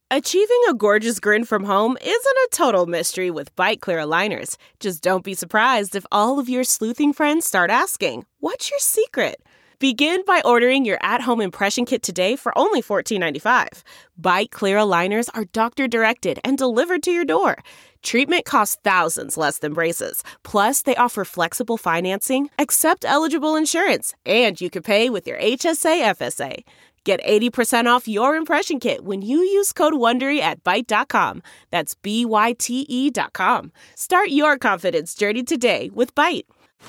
Achieving a gorgeous grin from home isn't a total mystery with Byte Clear aligners. Just don't be surprised if all of your sleuthing friends start asking, "What's your secret?" Begin by ordering your at-home impression kit today for only $14.95. Byte Clear aligners are doctor-directed and delivered to your door. Treatment costs thousands less than braces. Plus, they offer flexible financing, accept eligible insurance, and you can pay with your HSA FSA. Get 80% off your impression kit when you use code WONDERY at Byte.com. That's BYTE.com. Start your confidence journey today with Byte.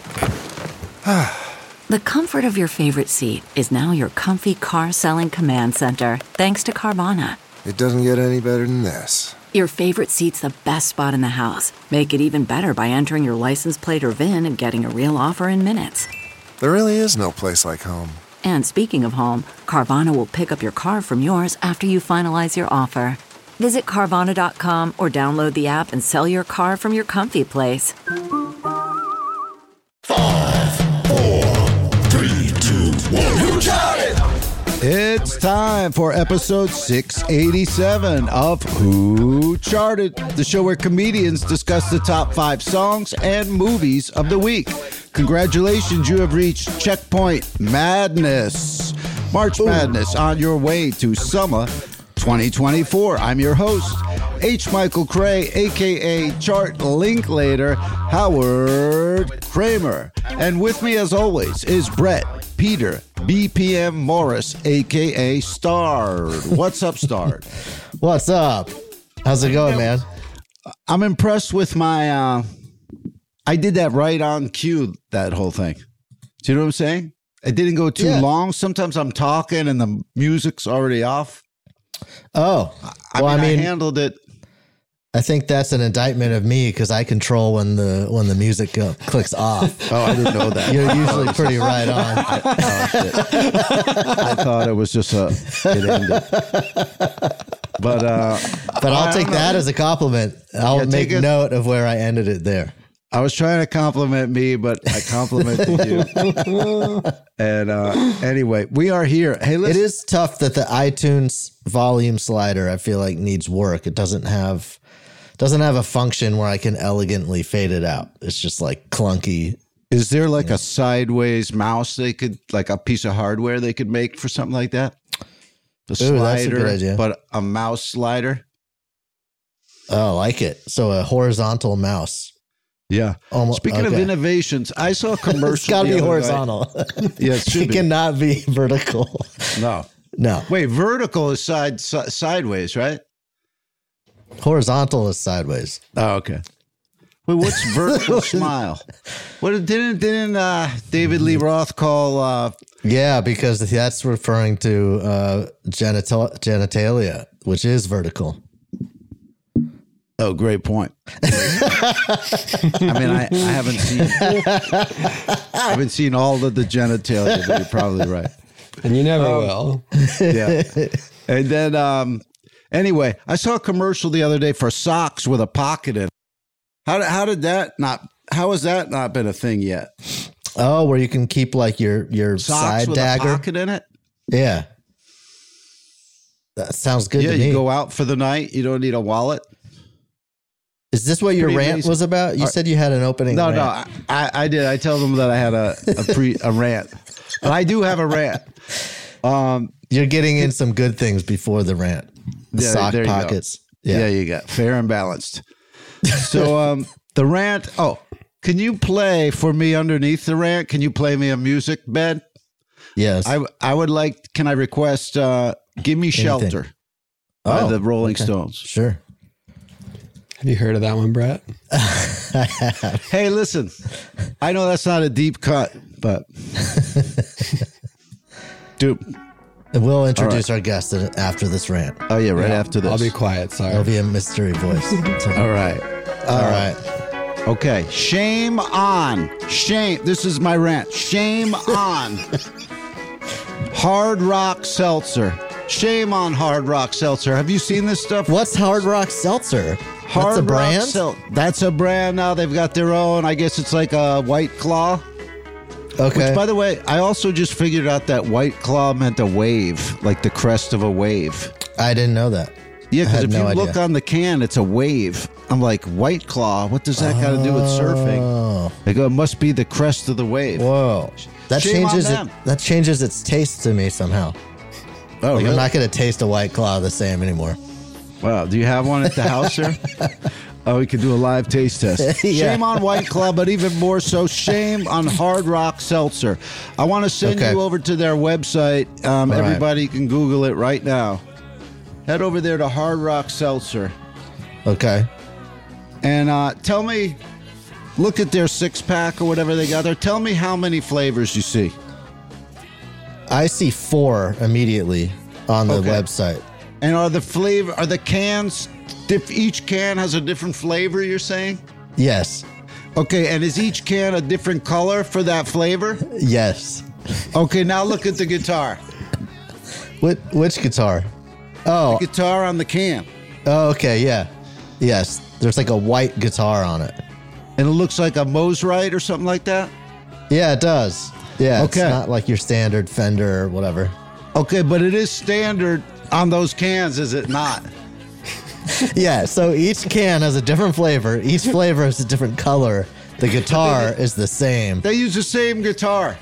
The comfort of your favorite seat is now your comfy car selling command center, thanks to Carvana. It doesn't get any better than this. Your favorite seat's the best spot in the house. Make it even better by entering your license plate or VIN and getting a real offer in minutes. There really is no place like home. And speaking of home, Carvana will pick up your car from yours after you finalize your offer. Visit Carvana.com or download the app and sell your car from your comfy place. 5, 4, 3, 2, 1. Who got it? It's time for episode 687 of Who Charted, the show where comedians discuss the top 5 songs and movies of the week. Congratulations, you have reached Checkpoint Madness. March Madness on your way to summer 2024. I'm your host, H. Michael Cray, a.k.a. Chart Linklater, Howard Kramer. And with me, as always, is Brett Peter BPM Morris, a.k.a. Stard. What's up, Stard? What's up? How's it going, man? I'm impressed with my... I did that right on cue, that whole thing. Do you know what I'm saying? It didn't go too long. Sometimes I'm talking and the music's already off. Oh, I mean, I handled it. I think that's an indictment of me because I control when the music clicks off. Oh, I didn't know that. You're usually pretty right on. I thought it was just it ended. But I'll take that as a compliment. I'll make note of where I ended it there. I was trying to compliment me, but I complimented you. And anyway, we are here. Hey, listen. It is tough that the iTunes volume slider, I feel like, needs work. It doesn't have a function where I can elegantly fade it out. It's just like clunky. Is there like a sideways mouse they could, like a piece of hardware they could make for something like that? The slider, that's a good idea. But a mouse slider? Oh, I like it. So a horizontal mouse. Yeah. Speaking of innovations, I saw a commercial. It's got to be horizontal. Yeah, it should it cannot be vertical. No. Wait, vertical is sideways, right? Horizontal is sideways. Oh, okay. Wait, what's vertical smile? What didn't David Lee Roth call? Yeah, because that's referring to genitalia, which is vertical. Oh, great point. I mean, I haven't seen all of the genitalia, but you're probably right. And you never will. Yeah. And then, anyway, I saw a commercial the other day for socks with a pocket in it. How has that not been a thing yet? Oh, where you can keep like your socks side with dagger. A pocket in it? Yeah. That sounds good to me. Yeah, you go out for the night. You don't need a wallet. Is this what your rant was about? You said you had an opening rant. No, I did. I tell them that I had a rant. But I do have a rant. You're getting in some good things before the rant. The sock pockets. Yeah, you got fair and balanced. So the rant. Oh, can you play for me underneath the rant? Can you play me a music bed? Yes. I would like. Can I request? Give Me Shelter by the Rolling Stones. Sure. Have you heard of that one, Brett? Hey, listen. I know that's not a deep cut, but dude. And we'll introduce our guest after this rant. Oh, yeah, after this. I'll be quiet, sorry. It'll be a mystery voice. All right. All right. Okay. Shame on. This is my rant. Shame on Hard Rock Seltzer. Shame on Hard Rock Seltzer. Have you seen this stuff? What's Hard Rock Seltzer? That's a brand? That's a brand now. They've got their own. I guess it's like a White Claw. Okay. Which, by the way, I also just figured out that White Claw meant a wave, like the crest of a wave. I didn't know that. Yeah, because if no you idea. look on the can, it's a wave. I'm like, White Claw, what does that got to do with surfing? I go, it must be the crest of the wave. Whoa. That Shame on changes them. that changes its taste to me somehow. Oh, Like, really? I'm not going to taste a White Claw the same anymore. Wow, do you have one at the house, sir? Oh, we could do a live taste test. Yeah. Shame on White Claw, but even more so, shame on Hard Rock Seltzer. I want to send Okay. you over to their website. right. Everybody can Google it right now. Head over there to Hard Rock Seltzer. Okay. And tell me, look at their 6-pack or whatever they got there. Tell me how many flavors you see. I see 4 immediately on the Okay. website. And are the cans, each can has a different flavor, you're saying? Yes. Okay, and is each can a different color for that flavor? Yes. Okay, now look at the guitar. Which guitar? Oh, Guitar on the can. oh, okay, yeah. Yes. There's like a white guitar on it. And it looks like a Mosrite or something like that? Yeah, it does. Yeah, Okay. it's not like your standard Fender or whatever. Okay, but it is standard on those cans, is it not? Yeah, so each can has a different flavor. Each flavor is a different color. The guitar is the same. They use the same guitar.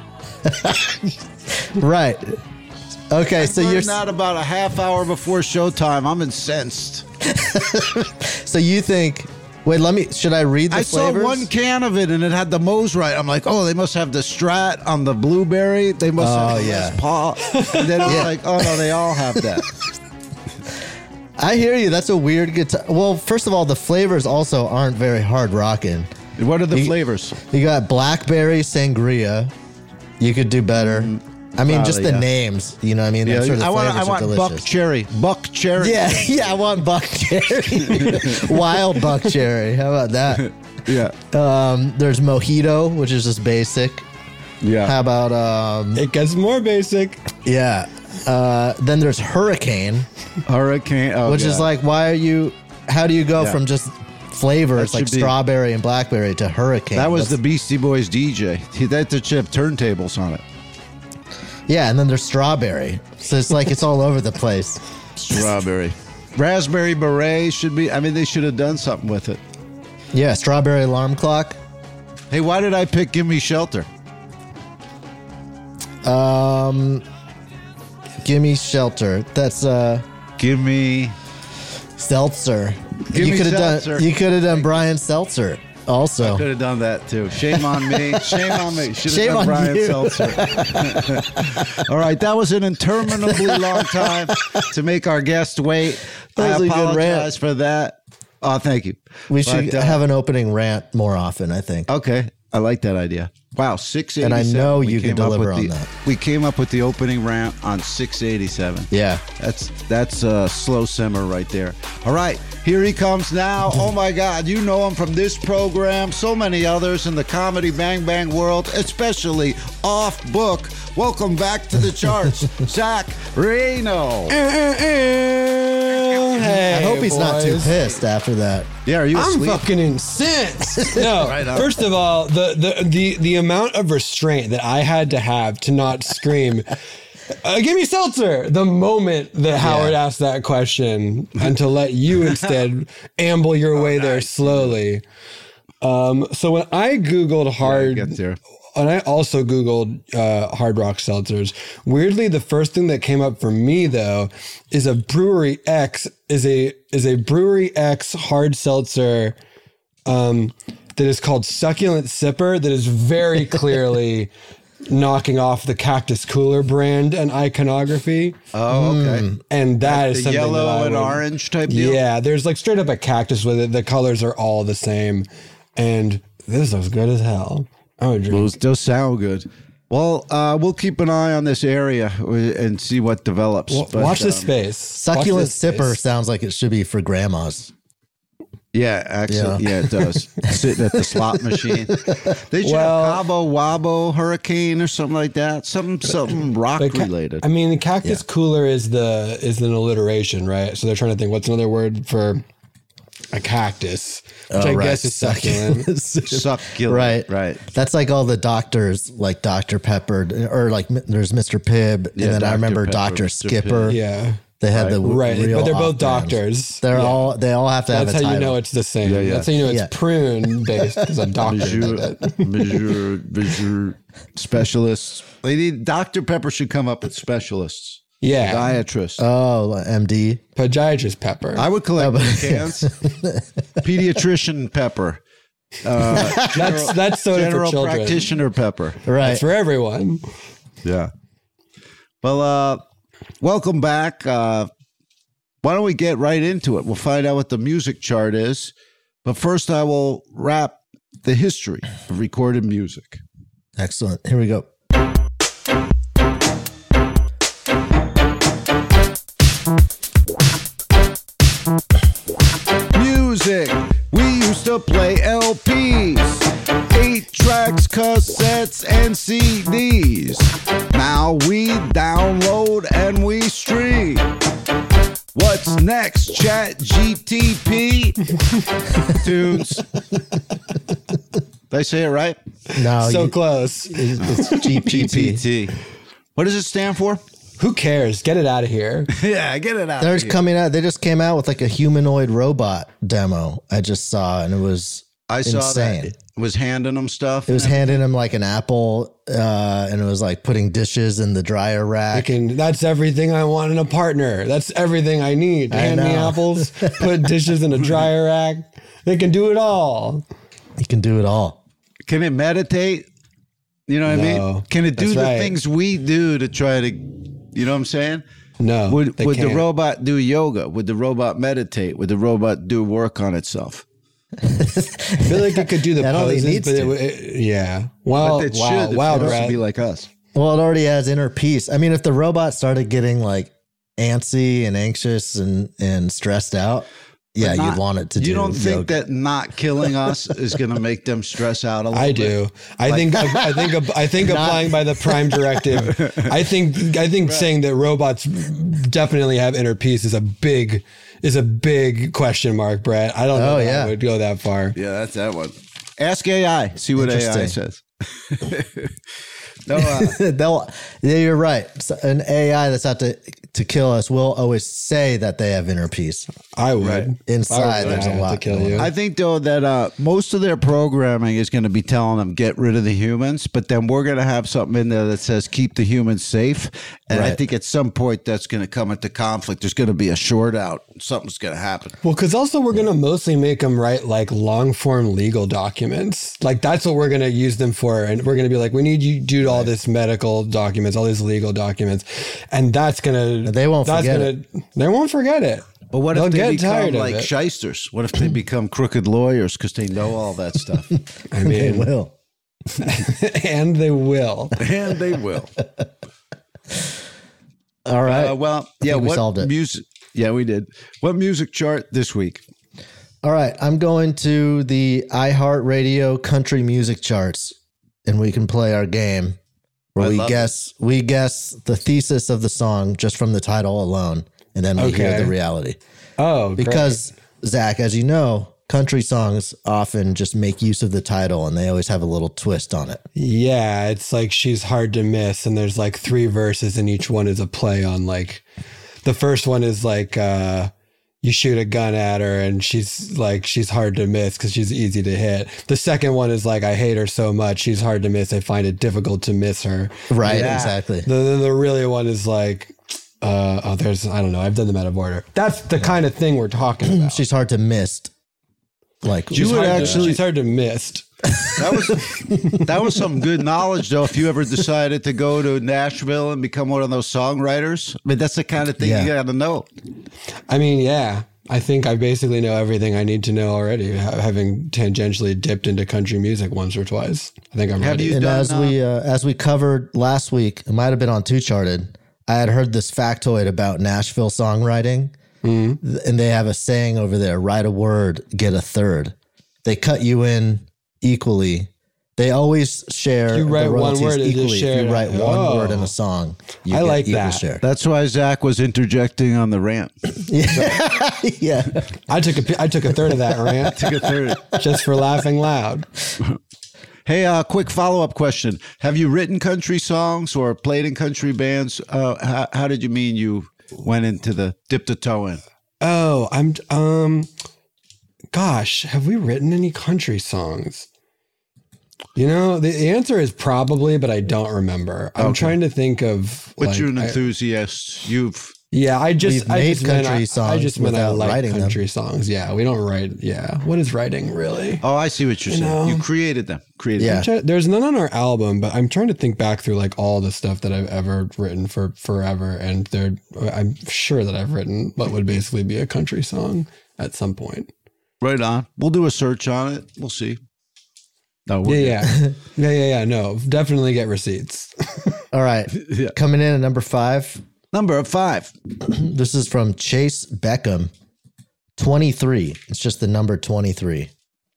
Right. Okay, so Learned you're that about a half hour before showtime. I'm incensed. so you think should I read the I flavors? saw one can of it and it had the Mosrite. I'm like, oh, they must have the Strat on the blueberry. They must have the yeah. Les Paul. And then it's like, oh no, they all have that. I hear you. That's a weird guitar. Well, first of all, the flavors also aren't very hard rocking. What are the You- flavors? You got blackberry sangria. You could do better. I mean, just the yeah. names. You know what I mean? I'm sure the I flavors are want delicious. buck cherry. Buck cherry. Yeah, yeah, I want buck cherry. Wild buck cherry. How about that? Yeah. There's mojito, which is just basic. Yeah. How about It gets more basic. yeah. Then there's hurricane, Hurricane. Oh, which is God. like how do you go Yeah. from just flavors That like should be- strawberry and blackberry to hurricane? That was the That's- Beastie Boys DJ. That should have turntables on it. yeah, and then there's strawberry. So it's like it's all over the place. Strawberry. Raspberry beret should be. I mean, they should have done something with it. Yeah, strawberry alarm clock. Hey, why did I pick Gimme Shelter? Gimme shelter. That's Gimme. Seltzer. Gimme you could have Seltzer. done. You could have done Brian Seltzer also. Could have done that too. Shame on me. Shame on me. Should Shame have done on Brian you. Seltzer. All right, that was an interminably long time to make our guest wait. That was I a good rant. apologize for that. Oh, thank you. We should But, have an opening rant more often, I think. Okay, I like that idea. Wow, 687. And I know We you can came up deliver with on the- that. We came up with the opening rant on 687. Yeah. That's a slow simmer right there. All right, here he comes now. Oh my God, you know him from this program, so many others in the comedy Bang Bang world, especially off book. Welcome back to the charts, Zach Reno. Hey, I hope he's not too boys. pissed after that. Yeah, are you I'm asleep? fucking incensed. No, first of all, the amount of restraint that I had to have to not scream, "Give me seltzer!" the moment that Howard asked that question, and to let you instead amble your way there slowly. So when I googled hard, get there. and I also googled Hard Rock seltzers. Weirdly, the first thing that came up for me though is a Brewery X is a Brewery X hard seltzer that is called Succulent Sipper. That is very clearly knocking off the Cactus Cooler brand and iconography. Oh, okay. And that is The something that yellow I and would- orange type deal? Yeah, there's like straight up a cactus with it. The colors are all the same, and this looks good as hell. I would drink. Those sound good. Well, we'll keep an eye on this area and see what develops. But, Watch this space. Succulent Watch this sipper space. sounds like it should be for grandmas. Yeah, actually, Yeah. yeah, it does. Sitting at the slot machine. They should Well- have Cabo Wabo Hurricane or something like that. Something rock But related. I mean, the Cactus Cooler is an alliteration, right? So they're trying to think what's another word for a cactus, which I right. guess is succulent. Succulent. Right. That's like all the doctors, like Dr. Pepper, or like there's Mr. Pibb, Yeah, and then I Dr. remember Pepper, Dr. Mr. Skipper. Yeah. They had the Right, real but they're both off-brands. doctors. They all have to have That's a how title. you know it's the same. Yeah. That's how you know it's Yeah. prune based because a doctor did it. Measure specialists. They need Dr. Pepper should come up with specialists. Yeah, Podiatrist. Oh, MD. podiatrist Pepper. I would collect cans. Pediatrician Pepper. That's soda for General children. practitioner Pepper. Right. That's for everyone. Yeah. Well, welcome back. Why don't we get right into it? We'll find out what the music chart is. But first, I will wrap the history of recorded music. Excellent. Here we go. Music. We used to play LPs, 8 tracks, cassettes, and CDs. Now we download and we stream. What's next? Chat GTP? Tunes. Did I say it right? No, So close. it's GPT. GPT. What does it stand for? Who cares? Get it out of here. Yeah, get it out. They're coming out. They just came out with like a humanoid robot demo. I just saw, and it was I saw insane. that. It was handing them stuff. It was handing him like an apple, and it was like putting dishes in the dryer rack. That's everything I want in a partner. That's everything I need. Hand me know. apples, put dishes in a dryer rack. They can do it all. He can do it all. Can it meditate? You know what I No, mean? Can it do that's the right. things we do to try to, you know what I'm saying? No, Would they the can't. robot do yoga? Would the robot meditate? Would the robot do work on itself? I feel like it could do the That only poses, needs but to. yeah. Well, But it wow, should. wow, it should Brett. be like us. Well, it already has inner peace. I mean, if the robot started getting like antsy and anxious and stressed out, yeah, Not- you'd want it to do. You don't think yoga. that not killing us is going to make them stress out a little I bit? do. I think applying by the Prime Directive. I think saying that robots definitely have inner peace is a big question mark, Brett. I don't know Oh, if yeah. I would go that far. Yeah, that's that one. Ask AI. See what AI Interesting. says. No, Yeah, you're right. So an AI that's out to kill us will always say that they have inner peace. I would. Right. Inside, there's a I have lot to kill going you. on. I think though that most of their programming is going to be telling them get rid of the humans, but then we're going to have something in there that says keep the humans safe. And I Right. think at some point that's going to come into conflict. There's going to be a short out. Something's going to happen. Well, because also we're going to mostly make them write like long form legal documents. Like that's what we're going to use them for. And we're going to be like, we need you to do all this medical documents, all these legal documents. And that's going to, They won't forget they won't forget it. But what They'll if they get become tired of like it. shysters? What if they become crooked lawyers because they know all that stuff? I They mean, will. and they will. And they will. All right. Well, yeah. think we What solved it. music? Yeah, we did. What music chart this week? All right. I'm going to the iHeartRadio country music charts, and we can play our game where I we love guess the thesis of the song just from the title alone, and then we hear Okay. the reality. Oh, Because Zach, as you know, country songs often just make use of the title, and they always have a little twist on it. yeah, it's like she's hard to miss, and there's like 3 verses, and each one is a play on like the first one is like you shoot a gun at her, and she's hard to miss because she's easy to hit. The second one is like I hate her so much, she's hard to miss. I find it difficult to miss her. Right. Yeah. Exactly. The really one is like there's I don't know. I've done them out of order. That's the kind of thing we're talking about. She's hard to miss. Like You would actually. she's hard to miss. That was some good knowledge, though. If you ever decided to go to Nashville and become one of those songwriters, I mean, that's the kind of thing Yeah. you got to know. I mean, yeah. I think I basically know everything I need to know already, having tangentially dipped into country music once or twice. I think I'm Have ready. you And done, as we covered last week, it might have been on Two Charted. I had heard this factoid about Nashville songwriting, and they have a saying over there: "Write a word, get a third." They cut you in equally. They always share You write the one royalties word, they just equally. If share you it. write one Oh. word in a song, you I get like equal that. share. That's why Zach was interjecting on the rant. Yeah, I took a third of that rant just for laughing loud. Hey, quick follow-up question. Have you written country songs or played in country bands? How did you mean you went into the dipped a toe in? Oh, gosh, have we written any country songs? You know, the answer is probably, but I don't remember. I'm trying to think of. But you're an enthusiast. I just country meant I without like writing country songs. Yeah, we don't write. Yeah, what is writing really? Oh, I see what you're saying. You created them. There's none on our album, but I'm trying to think back through like all the stuff that I've ever written for forever, and I'm sure that I've written what would basically be a country song at some point. Right on. We'll do a search on it. We'll see. No, Yeah. No, definitely get receipts. All right. Coming in at number 5. Number 5. This is from Chase Beckham. 23. It's just the number 23.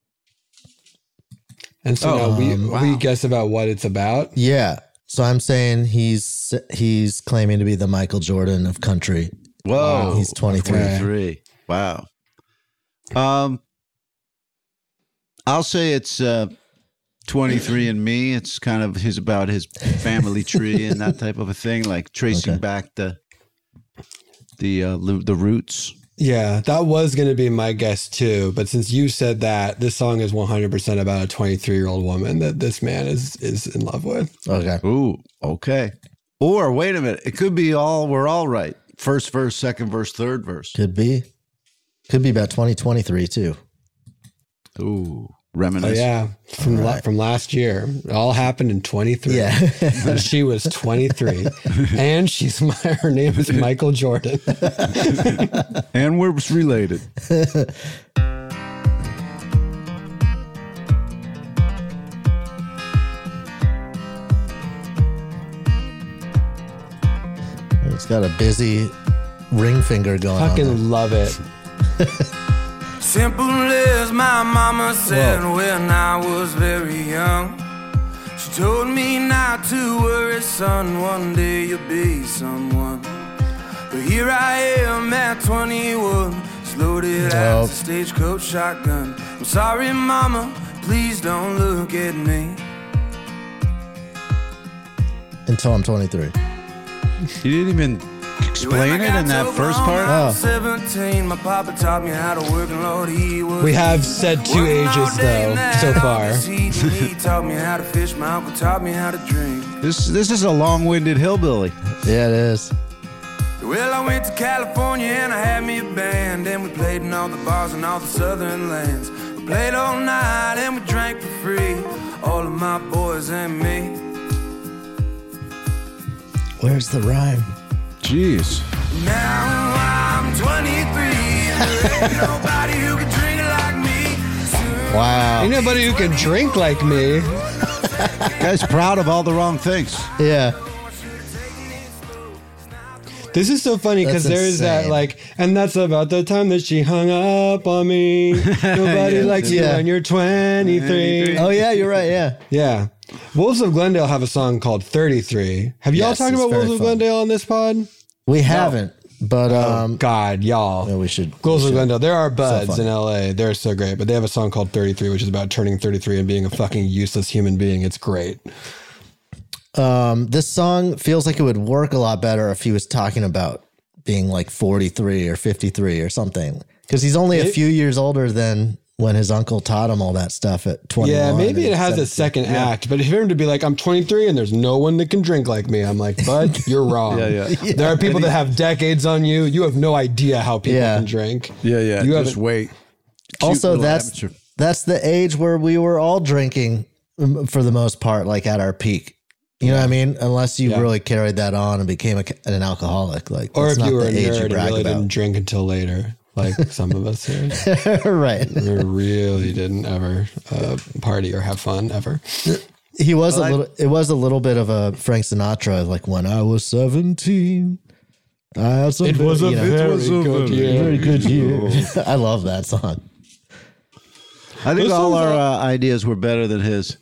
And so now we guess about what it's about. Yeah. So I'm saying he's claiming to be the Michael Jordan of country. Whoa. He's 23. 23. Wow. I'll say it's 23 and Me. It's kind of about his family tree and that type of a thing, like tracing back the roots. Yeah, that was going to be my guess too. But since you said that, this song is 100% about a 23-year-old woman that this man is in love with. Okay. Ooh, okay. Or wait a minute, it could be we're all right. First verse, second verse, third verse. Could be about 2023 too. Ooh, reminiscent. Oh, yeah, from last year. It all happened in 23. Yeah. And she was 23. And her name is Michael Jordan. And we're related. It's got a busy ring finger going on. Fucking love it. Simple as my mama said when I was very young. She told me not to worry, son, one day you'll be someone. But here I am at 21, just loaded as a stagecoach shotgun. I'm sorry, mama, please don't look at me. Until I'm 23. You didn't even explain it in that first part? 17, my papa taught me how to work, and Lord, he was. We have said 2 ages though so far. He taught me how to fish, my uncle taught me how to drink. This is a long-winded hillbilly. Yeah, it is. Well, I went to California and I had me a band, and we played in all the bars and all the southern lands. We played all night and we drank for free, all of my boys and me. Where's the rhyme? Jeez. Now I'm 23 and there ain't nobody who can drink like me. Wow. Ain't nobody who can drink like me. Guy's proud of all the wrong things. Yeah. This is so funny because there is that and that's about the time that she hung up on me. Nobody likes you when you're 23. Oh yeah, you're right. Yeah. Yeah. Wolves of Glendale have a song called 33. Have y'all talked about Wolves of Glendale on this pod? We haven't, but God, y'all. Yeah, we should. Wolves of Glendale. There are buds in LA. They're so great, but they have a song called 33, which is about turning 33 and being a fucking useless human being. It's great. This song feels like it would work a lot better if he was talking about being like 43 or 53 or something, because he's only a few years older than when his uncle taught him all that stuff at 21. Yeah, maybe it has a second act, but if you were to be like, I'm 23 and there's no one that can drink like me, I'm like, bud, you're wrong. There are people that have decades on you. You have no idea how people can drink. Yeah. You just wait. Also, that's the age where we were all drinking for the most part, like at our peak. You know what I mean? Unless you really carried that on and became an alcoholic, like, or if you were a age nerd you and really about. didn't drink until later, like some of us here. Right. We really didn't ever party or have fun ever. He was it was a little bit of a Frank Sinatra, like when I was 17. It was a very good year. I love that song. I think all our ideas were better than his.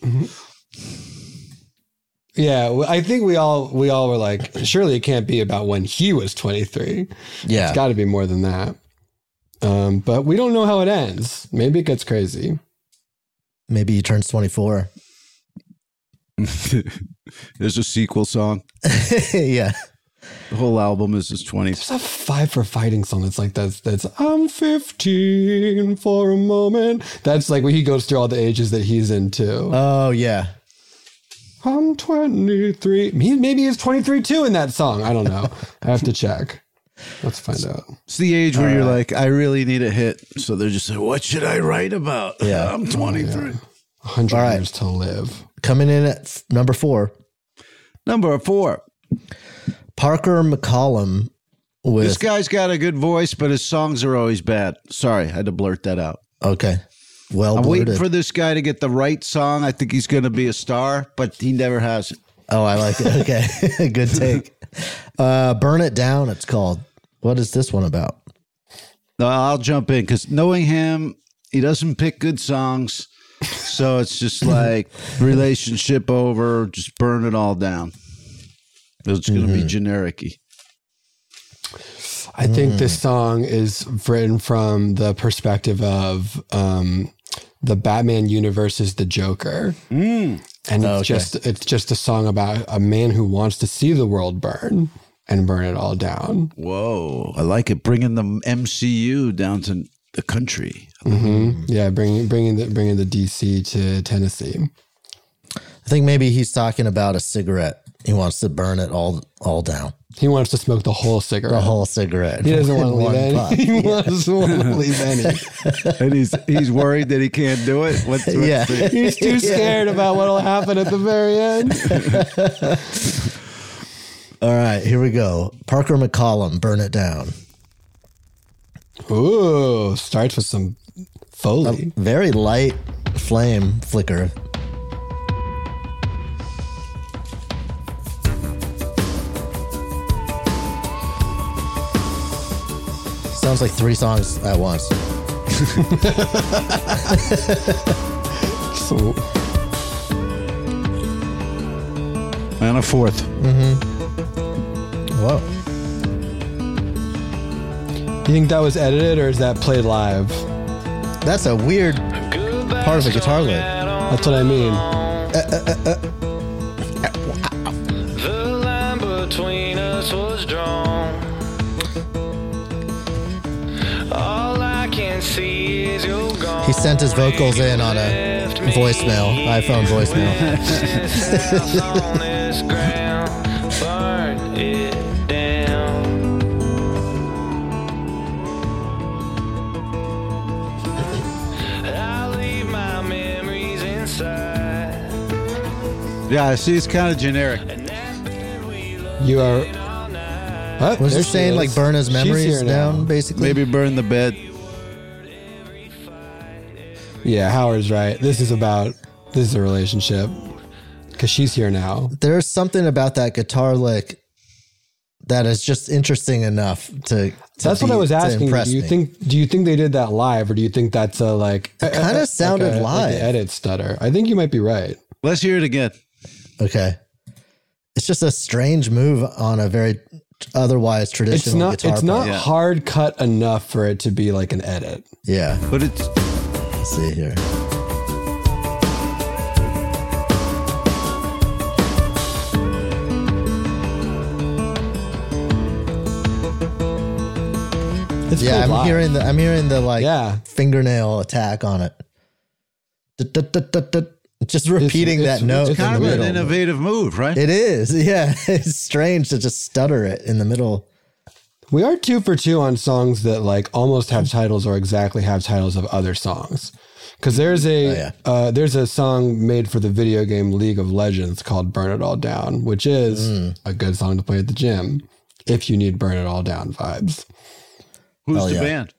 Yeah, I think we all were like, surely it can't be about when he was 23. Yeah. It's got to be more than that. But we don't know how it ends. Maybe it gets crazy. Maybe he turns 24. There's a sequel song. Yeah. The whole album is his 20s. There's a Five for Fighting song that's like that's I'm 15 for a moment. That's like where he goes through all the ages that he's into. Oh yeah. I'm 23. Maybe he's 23 too in that song. I don't know. I have to check. Let's find out. It's the age where you're like, I really need a hit. So they're just like, what should I write about? Yeah. I'm 23. 100 All right. years to live. Coming in at number 4. Number 4. Parker McCollum with This guy's got a good voice, but his songs are always bad. Sorry, I had to blurt that out. Okay. Well, I'm waiting blurted. for this guy to get the right song. I think he's going to be a star, but he never has it. Oh, I like it. Okay. Good take. Burn It Down, it's called. What is this one about? No, I'll jump in because knowing him, he doesn't pick good songs. So it's just like relationship over, just burn it all down. It's going to be generic-y. I think this song is written from the perspective of the Batman universe is the Joker. And it's just a song about a man who wants to see the world burn and burn it all down. Whoa, I like it. Bringing the MCU down to the country. Mm-hmm. Yeah, bringing the DC to Tennessee. I think maybe he's talking about a cigarette. He wants to burn it all down. He wants to smoke the whole cigarette. The whole cigarette. He doesn't want to leave One any. puff. He doesn't want to leave any. And he's worried that he can't do it. What's Yeah. He's too scared about what'll happen at the very end. All right, here we go. Parker McCollum, Burn It Down. Ooh, starts with some Foley. A very light flame flicker. Sounds like 3 songs at once. So, And a 4th. Whoa. you think that was edited or is that played live? That's a weird part of the guitar lick. That's what I mean. The line between us was drawn. All I can see is you're gone. He sent his vocals in on a voicemail, iPhone voicemail. On this ground, burn it down. I'll leave my memories inside. Yeah, see, it's kind of generic. You are. Oh, Was there he she saying is. like burn his She's memories here now. down, basically? Maybe burn the bed. Yeah, Howard's right. This is a relationship because she's here now. There's something about that guitar lick that is just interesting enough to That's what I was asking. impress Do you me. think they did that live, or do you think that's a like? It kinda sounded like live. an edit stutter. I think you might be right. Let's hear it again. Okay. It's just a strange move on a very otherwise traditional guitar It's not part. hard cut enough for it to be like an edit. Yeah. But it's Let's see here. It's Yeah, played I'm live. hearing the like Yeah. fingernail attack on it. Just repeating it's- that note it's in kind the of an middle. innovative move, right? It is. Yeah. It's strange to just stutter it in the middle. We are 2 for 2 on songs that like almost have titles or exactly have titles of other songs. Because there's a song made for the video game League of Legends called "Burn It All Down," which is a good song to play at the gym if you need "Burn It All Down" vibes. Who's Hell the yeah. band?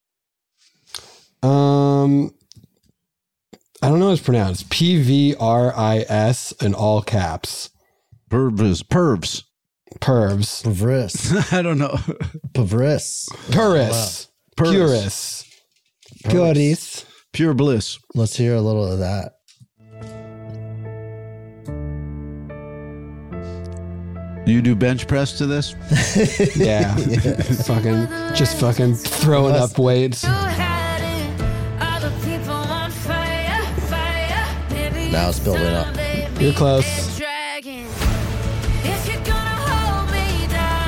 I don't know how it's pronounced. PVRIS in all caps. Pervs. Pervs. Pavris. I don't know. Pavris. Puris. Puris. Puris. Pure bliss. Let's hear a little of that. You do bench press to this? Yeah. Just fucking throwing up weights. Now it's building up. You're close.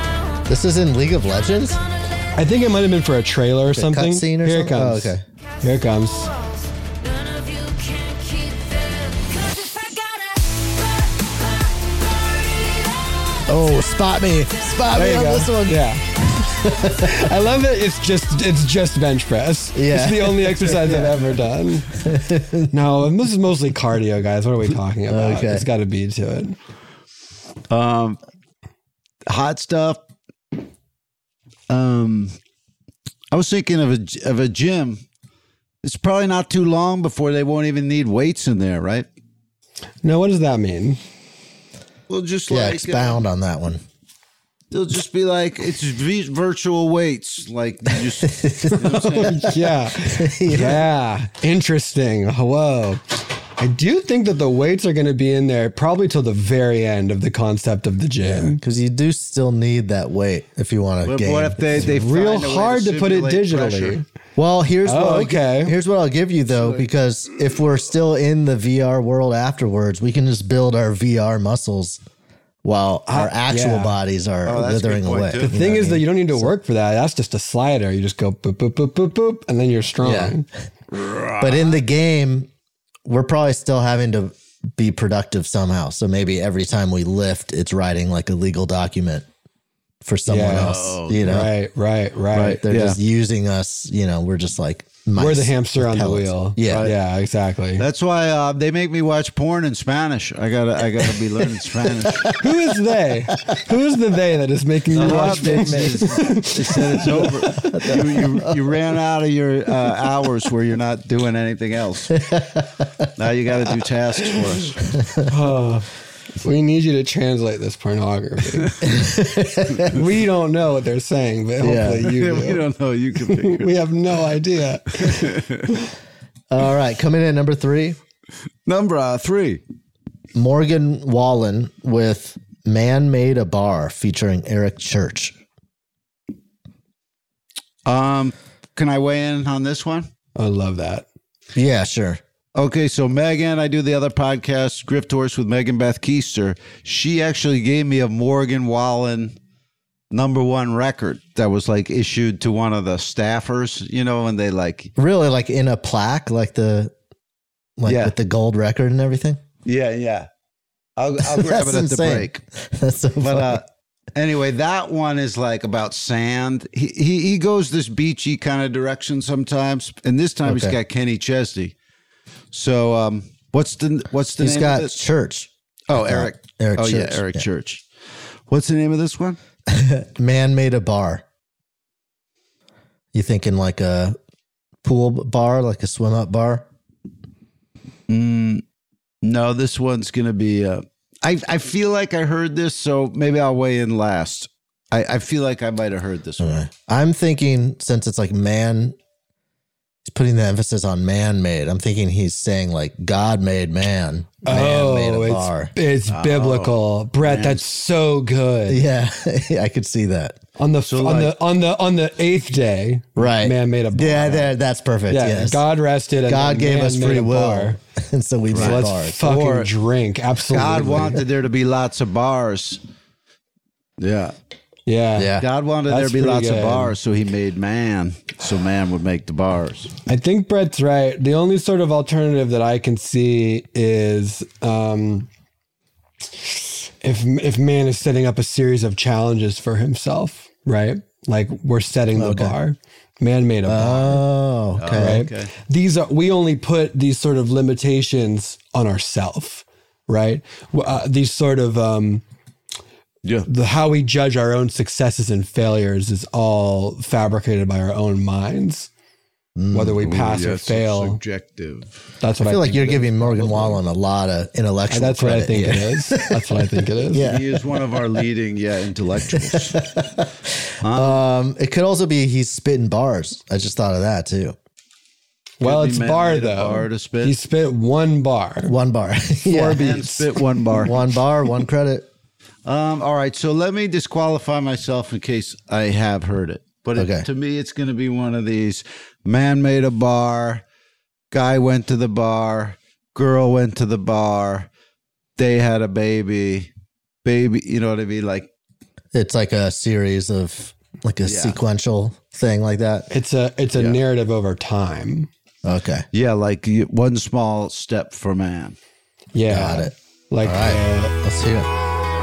This is in League of Legends? I think it might have been for a trailer or something. Cutscene or Here something? it comes. Oh, okay. Here it comes. Oh, spot me. Spot me There you on go. this one. Yeah. I love that it's just bench press. Yeah. It's the only exercise I've ever done. No, and this is mostly cardio, guys. What are we talking about? Okay. It's got a beat to it. Hot stuff. I was thinking of a gym. It's probably not too long before they won't even need weights in there, right? No, what does that mean? Well, just Yeah, like expound on that one. they'll just be like it's virtual weights, like you just. You know what I'm saying? Yeah. Yeah. Interesting. Whoa. I do think that the weights are going to be in there probably till the very end of the concept of the gym. Because you do still need that weight if you want to But gain. what if they Real find a way hard to put it simulate digitally. pressure? Well, here's okay. Here's what I'll give you though, because if we're still in the VR world afterwards, we can just build our VR muscles while our actual yeah. bodies are that's a withering good point, away. too. The thing is that you don't need to work for that. That's just a slider. You just go boop, boop, boop, boop, boop, and then you're strong. Yeah. But in the game, we're probably still having to be productive somehow. So maybe every time we lift, it's writing like a legal document for someone Yeah. else. You know, Right. They're just using us. You know, we're just like mice We're the hamster on the pellets. wheel. Yeah. Yeah, exactly. That's why they make me watch porn in Spanish. I gotta be learning Spanish. Who is they? Who is the they that is making you watch They porn? said it's over. You ran out of your hours where you're not doing anything else. Now you got to do tasks for us. We need you to translate this pornography. We don't know what they're saying, but hopefully you We do. don't know. You can figure. We have no idea. All right, coming in at number 3, Number 3. Morgan Wallen with "Man Made a Bar" featuring Eric Church. Can I weigh in on this one? I love that. Yeah, sure. Okay, so Megan, I do the other podcast, Grift Horse with Megan Beth Keister. She actually gave me a Morgan Wallen #1 record that was like issued to one of the staffers, you know, and they like, Really, like in a plaque, like Yeah. with the gold record and everything. yeah. I'll grab That's it at insane. the break. That's so funny. But anyway, that one is like about sand. He goes this beachy kind of direction sometimes, and this time he's Okay. got Kenny Chesney. So what's the He's name got of this? Church. Oh, Eric. Eric Oh Church. yeah, Eric Yeah. Church. What's the name of this one? Man Made a Bar. You thinking like a pool bar, like a swim up bar? No, this one's gonna be. I feel like I heard this, so maybe I'll weigh in last. I feel like I might have heard this one. Okay. I'm thinking since it's like man, he's putting the emphasis on man made. I'm thinking he's saying like God made man. Man made a bar. It's biblical. Brett, that's so good. Yeah, I could see that. On the 8th day, Right. man made a bar. Yeah, that's perfect. Yeah, yes. God rested and God then gave man us made free a will. bar. And so we So made let's bars. fucking Or drink. Absolutely. God wanted there to be lots of bars. Yeah. Yeah. Yeah. God wanted there That's to be pretty lots of good. bars, so he made man, so man would make the bars. I think Brett's right. The only sort of alternative that I can see is if man is setting up a series of challenges for himself, right? Like we're setting the bar. Man made a bar. Oh, okay. Right? We only put these sort of limitations on ourselves, right? These sort of how we judge our own successes and failures is all fabricated by our own minds. Whether we pass or fail, Subjective. that's what I feel like think you're it is. giving Morgan Wallen a lot of intellectual That's what I credit think here. it is. That's what I think it is. Yeah. He is one of our leading, intellectuals. It could also be he's spitting bars. I just thought of that too. Well, Could it's be man bar made a though. bar to spit. He spit one bar. One bar. Four And beats. spit one bar. One bar, one credit. All right, so let me disqualify myself in case I have heard it. But Okay. to me, it's going to be one of these: man made a bar, guy went to the bar, girl went to the bar, they had a baby, you know what I mean? Like It's like a series of like a sequential thing like that. It's a narrative over time. Okay. Yeah, like one small step for man. Yeah. Got it. Like, all right, let's hear it.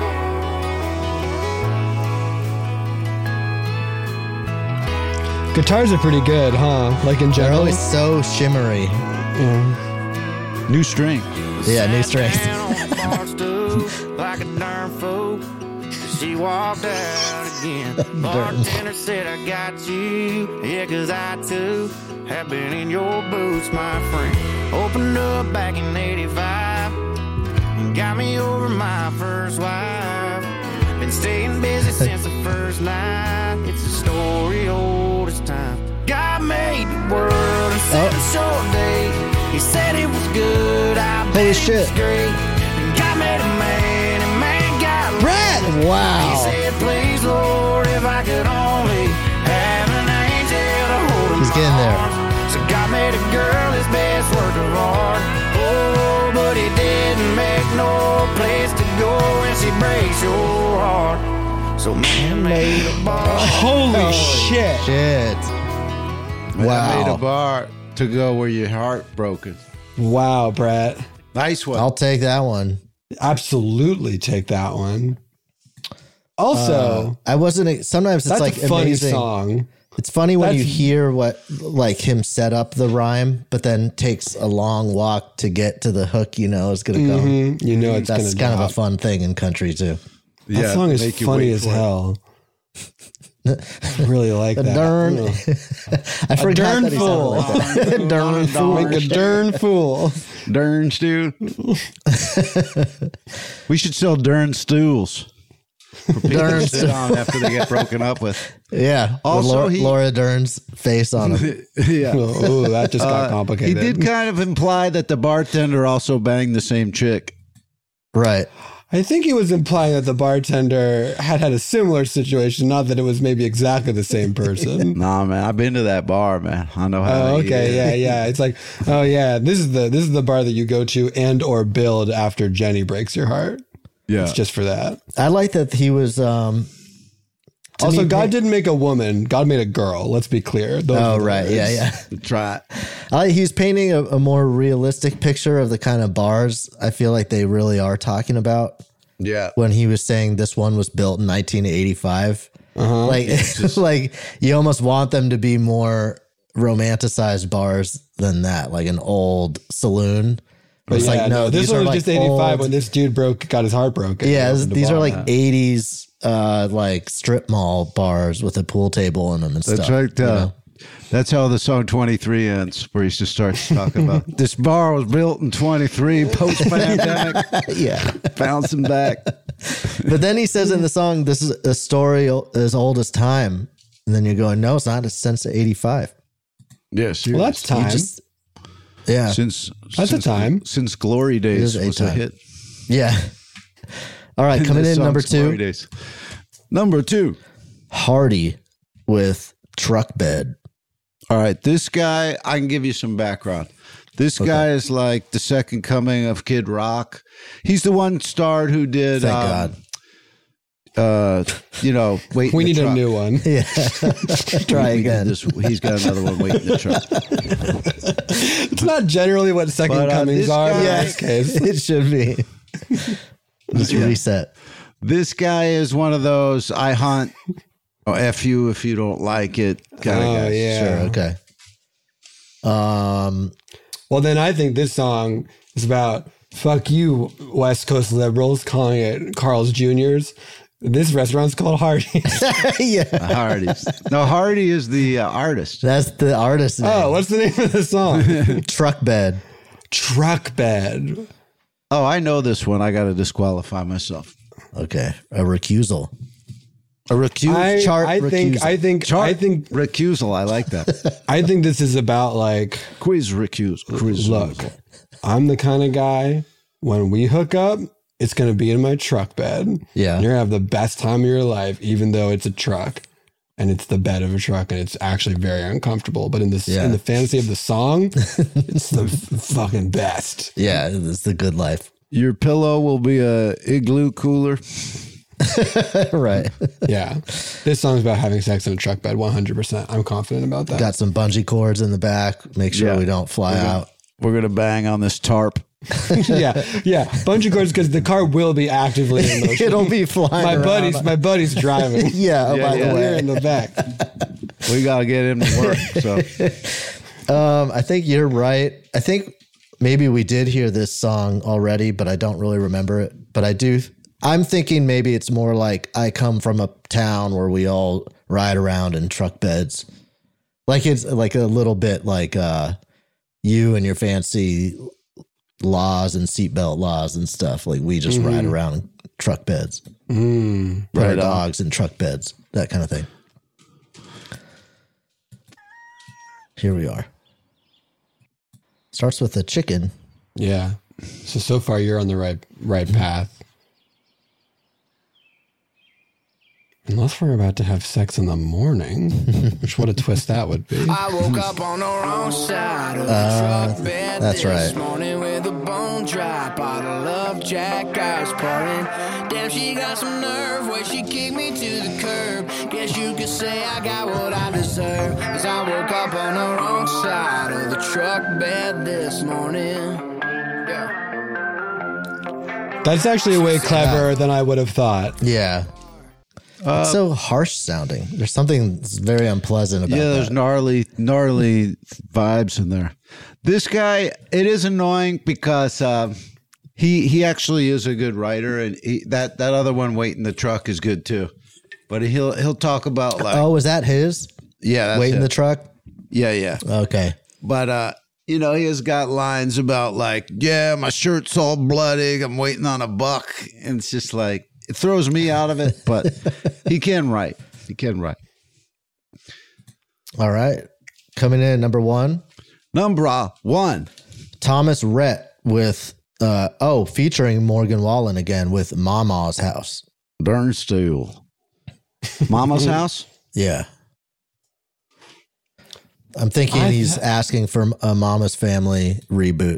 Guitars are pretty good, huh? Like in They're general. always so shimmery. New string. Yeah, new strength. Like a darn fool. She walked out again. Bartender said, I got you. Yeah, 'cause I too have been in your boots, my friend. Opened up back in 85. Got me over my first wife. Been staying busy since the first night. It's a story old as time. God made the world in 7 short days. He said it was good. I bet it was great. And God made a man, and man got Brad! Wow. He said, please, Lord, if I could only have an angel to hold him. He's getting there. So God made a girl his best work of art. Oh, but he didn't make no place to go when she breaks your heart. So man made a bar. Holy shit. Shit. I made a bar to go where your heart broken. Wow, Brett. Nice one. I'll take that one. Absolutely take that one. Also, I wasn't. Sometimes it's that's like a funny amazing. song. It's funny when you hear what like him set up the rhyme, but then takes a long walk to get to the hook. You know, it's gonna come. You know, it's That's gonna kind drop. of a fun thing in country too. That song is make you funny wait as for it. hell. I really like that. Darn, Ugh. I forgot darn that he sounded like that. Darn fool. Like a darn fool. Dern stew. We should sell Dern stools. For people to sit on after they get broken up with. Yeah. Also, with Laura Dern's face on him. Yeah. Oh, that just got He complicated. did kind of imply that the bartender also banged the same chick. Right. I think he was implying that the bartender had a similar situation, not that it was maybe exactly the same person. Nah, man, I've been to that bar, man. I know how. Oh, okay, yeah. It's like, oh yeah, this is the bar that you go to and or build after Jenny breaks your heart. Yeah, It's just for that. I like that he was. Also, God didn't make a woman; God made a girl. Let's be clear. Those Oh are the right, words. yeah. try it. He's painting a more realistic picture of the kind of bars I feel like they really are talking about. Yeah. When he was saying this one was built in 1985, like like you almost want them to be more romanticized bars than that, like an old saloon. But It's yeah, like no, this these one are was like just 85 old- when this dude got his heart broken. Yeah, He opened a these are bar. like 80s like strip mall bars with a pool table in them and That's stuff. right. you know? That's how the song 23 ends, where he just starts talking about this bar was built in 23 post-pandemic. Yeah. Bouncing back. But then he says in the song, this is a story as old as time. And then you're going, no, it's not. It's since 85. Yes. Well, that's time. Yeah. Since That's a time. Since Glory Days It is was a a time. hit. Yeah. All right. Coming This in number song's Glory 2, Days. Number 2. Hardy with Truck Bed. All right, this guy, I can give you some background. This guy is like the second coming of Kid Rock. He's the one starred who did. Thank Wait. We need a new one. Yeah. Try again. He's got another one waiting in the truck. It's not generally what second But, comings this are, guy- but in this case. It should be. Let's reset. This guy is one of those I hunt. Oh, F you if you don't like it kind of guys. yeah. Sure. Okay. Well, then I think this song is about fuck you, West Coast liberals, calling it Carl's Jr.'s. This restaurant's called Hardee's. Yeah. Hardy's. No, Hardy is the artist. That's the artist name. Oh, what's the name of the song? Truck Bed. Truck Bed. Oh, I know this one. I got to disqualify myself. Okay. A recusal. A recusal. I think Recusal. I like that. I think this is about like, Quiz recusal. look, I'm the kind of guy when we hook up, it's going to be in my truck bed. Yeah. And you're going to have the best time of your life, even though it's a truck and it's the bed of a truck and it's actually very uncomfortable. But in the fantasy of the song, it's the fucking best. Yeah. It's the good life. Your pillow will be a igloo cooler. Right. Yeah. This song's about having sex in a truck bed, 100%. I'm confident about that. Got some bungee cords in the back. Make sure we don't fly out. We're going to bang on this tarp. Yeah. Bungee cords, because the car will be actively in motion. It'll be flying around. My buddy's driving. By the way. We're in the back. We got to get him to work. So I think you're right. I think maybe we did hear this song already, but I don't really remember it. But I'm thinking maybe it's more like I come from a town where we all ride around in truck beds. Like it's like a little bit like you and your fancy laws and seatbelt laws and stuff. Like we just ride around in truck beds. Put our dogs in truck beds, that kind of thing. Here we are. Starts with a chicken. Yeah. So far you're on the right path. Unless we're about to have sex in the morning, which what a twist that would be. I woke up on the wrong side of the truck bed that's this right. morning with a bone dry bottle of Jack I was pouring. Damn, she got some nerve where she kicked me to the curb. Guess you could say I got what I deserve, 'cause I woke up on the wrong side of the truck bed this morning. Yeah. That's actually way cleverer than I would have thought. Yeah. It's so harsh sounding. There's something that's very unpleasant about there's that. gnarly vibes in there. This guy, it is annoying because he actually is a good writer, and that other one, Wait in the Truck, is good too. But he'll talk about like, Oh, is that his? yeah, that's Wait in it. the truck? Yeah. Okay. But he has got lines about like, yeah, my shirt's all bloody, I'm waiting on a buck, and it's just like, it throws me out of it. But he can write. All right. Coming in at number one. Number one. Thomas Rhett with, featuring Morgan Wallen again with Mama's House. Bernsteel. Mama's House? Yeah. I'm thinking he's asking for a Mama's Family reboot.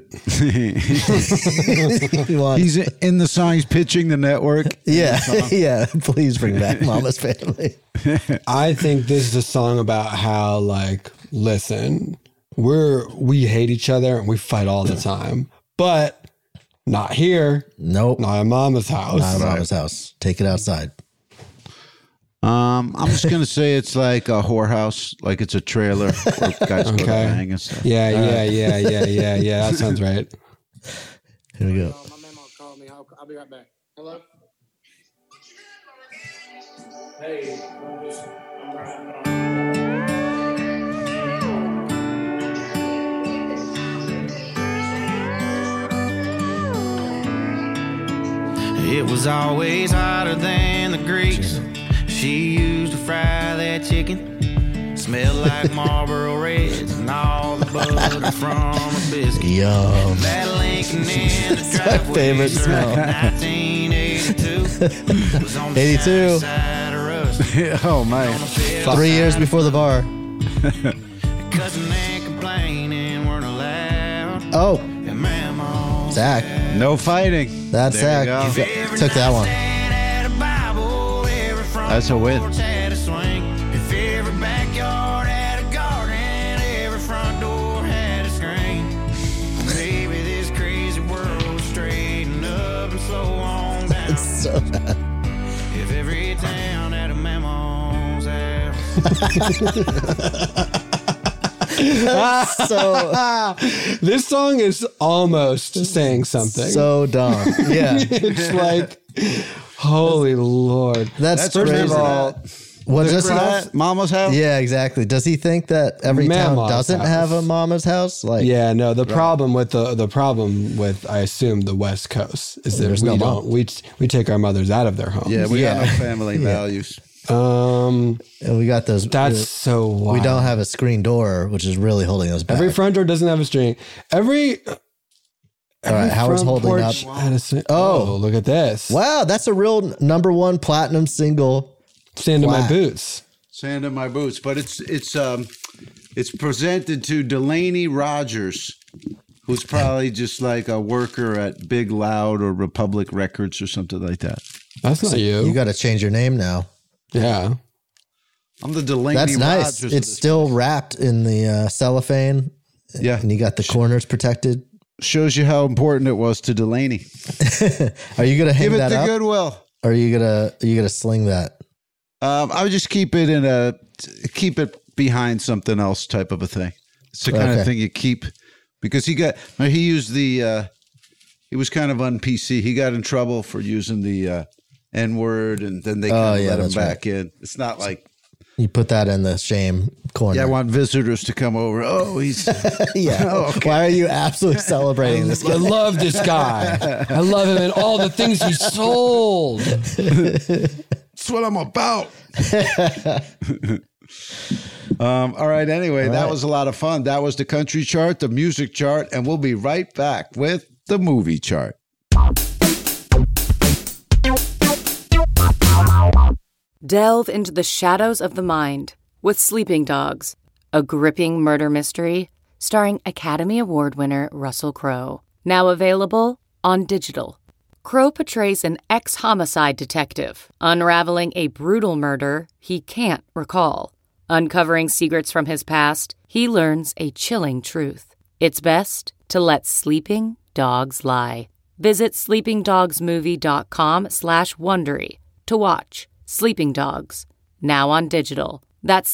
He's in the song. He's pitching the network. Yeah. Yeah. Please bring back Mama's Family. I think this is a song about how, like, listen, we hate each other and we fight all the time, but not here. Nope. Not at Mama's house. Not at Mama's house. Take it outside. I'm just gonna say it's like a whorehouse, like it's a trailer where guys go to bang and stuff. Yeah. That sounds right. Here we go. My memo called me. I'll be right back. Hello? Hey. It was always hotter than the grease she used to fry that chicken. Smelled like Marlboro Reds and all the butter from a biscuit. Yum. That Lincoln in the It's my driveway favorite smell. 1982. Was on the 82. side of Rusty. Oh man. 3 years before the bar. Cussing and complaining weren't allowed. Oh, And Mama's Zach. No fighting. That's There Zach. you You took that one. That's a win. If every backyard had a garden, every front door had a screen, maybe this crazy world would straighten up and slow on down. It's so bad. If every town had a Mama's house. So This song is almost saying something. so dumb. Yeah. It's like, holy Lord. That's First crazy. of all, What does house, Mama's house. Yeah, exactly. Does he think that every town Mama's doesn't house. have a Mama's house? Like, Yeah, no, the problem with the problem with, I assume, the West Coast is that There's we no don't mom. we take our mothers out of their homes. Yeah, we got Yeah. no family values. and we got those. That's so wild. we don't have a screen door, which is really holding us back. Every front door doesn't have a string. Every All right, Howard's front holding porch up. had a string. Oh. Look at this. Wow, that's a real number one platinum single. Stand in my Flat. boots. Sand in my boots, but it's presented to Delaney Rogers, who's probably just like a worker at Big Loud or Republic Records or something like that. That's not you. You got to change your name now. Yeah. I'm the Delaney That's nice. Rogers of It's this still wrapped in the cellophane. Yeah. And you got the corners protected. Shows you how important it was to Delaney. Are you going to hang Give it that to up? Goodwill. Or are you gonna sling that? I would just keep it behind something else type of a thing. It's the kind of thing you keep because he used the he was kind of on PC. He got in trouble for using the N-word, and then they kind of let him back in. It's not like you put that in the shame corner. Yeah, I want visitors to come over. Oh, he's yeah. Oh, okay. Why are you absolutely celebrating this guy? I love this guy. I love him and all the things he sold. That's what I'm about. All right. Anyway, that was a lot of fun. That was the country chart, the music chart, and we'll be right back with the movie chart. Delve into the shadows of the mind with Sleeping Dogs, a gripping murder mystery starring Academy Award winner Russell Crowe. Now available on digital. Crowe portrays an ex-homicide detective unraveling a brutal murder he can't recall. Uncovering secrets from his past, he learns a chilling truth. It's best to let sleeping dogs lie. Visit sleepingdogsmovie.com/Wondery to watch Sleeping Dogs, now on digital. That's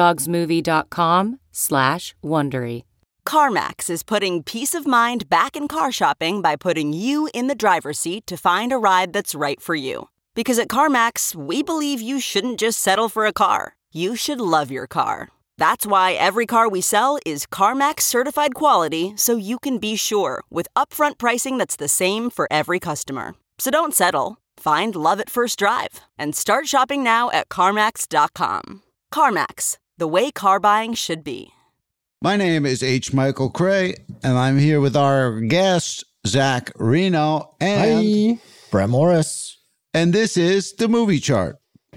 sleepingdogsmovie.com/Wondery. CarMax is putting peace of mind back in car shopping by putting you in the driver's seat to find a ride that's right for you. Because at CarMax, we believe you shouldn't just settle for a car. You should love your car. That's why every car we sell is CarMax certified quality, so you can be sure with upfront pricing that's the same for every customer. So don't settle. Find love at first drive and start shopping now at CarMax.com. CarMax, the way car buying should be. My name is H. Michael Cray, and I'm here with our guest, Zach Reno, and Brett Morris. And this is the movie chart.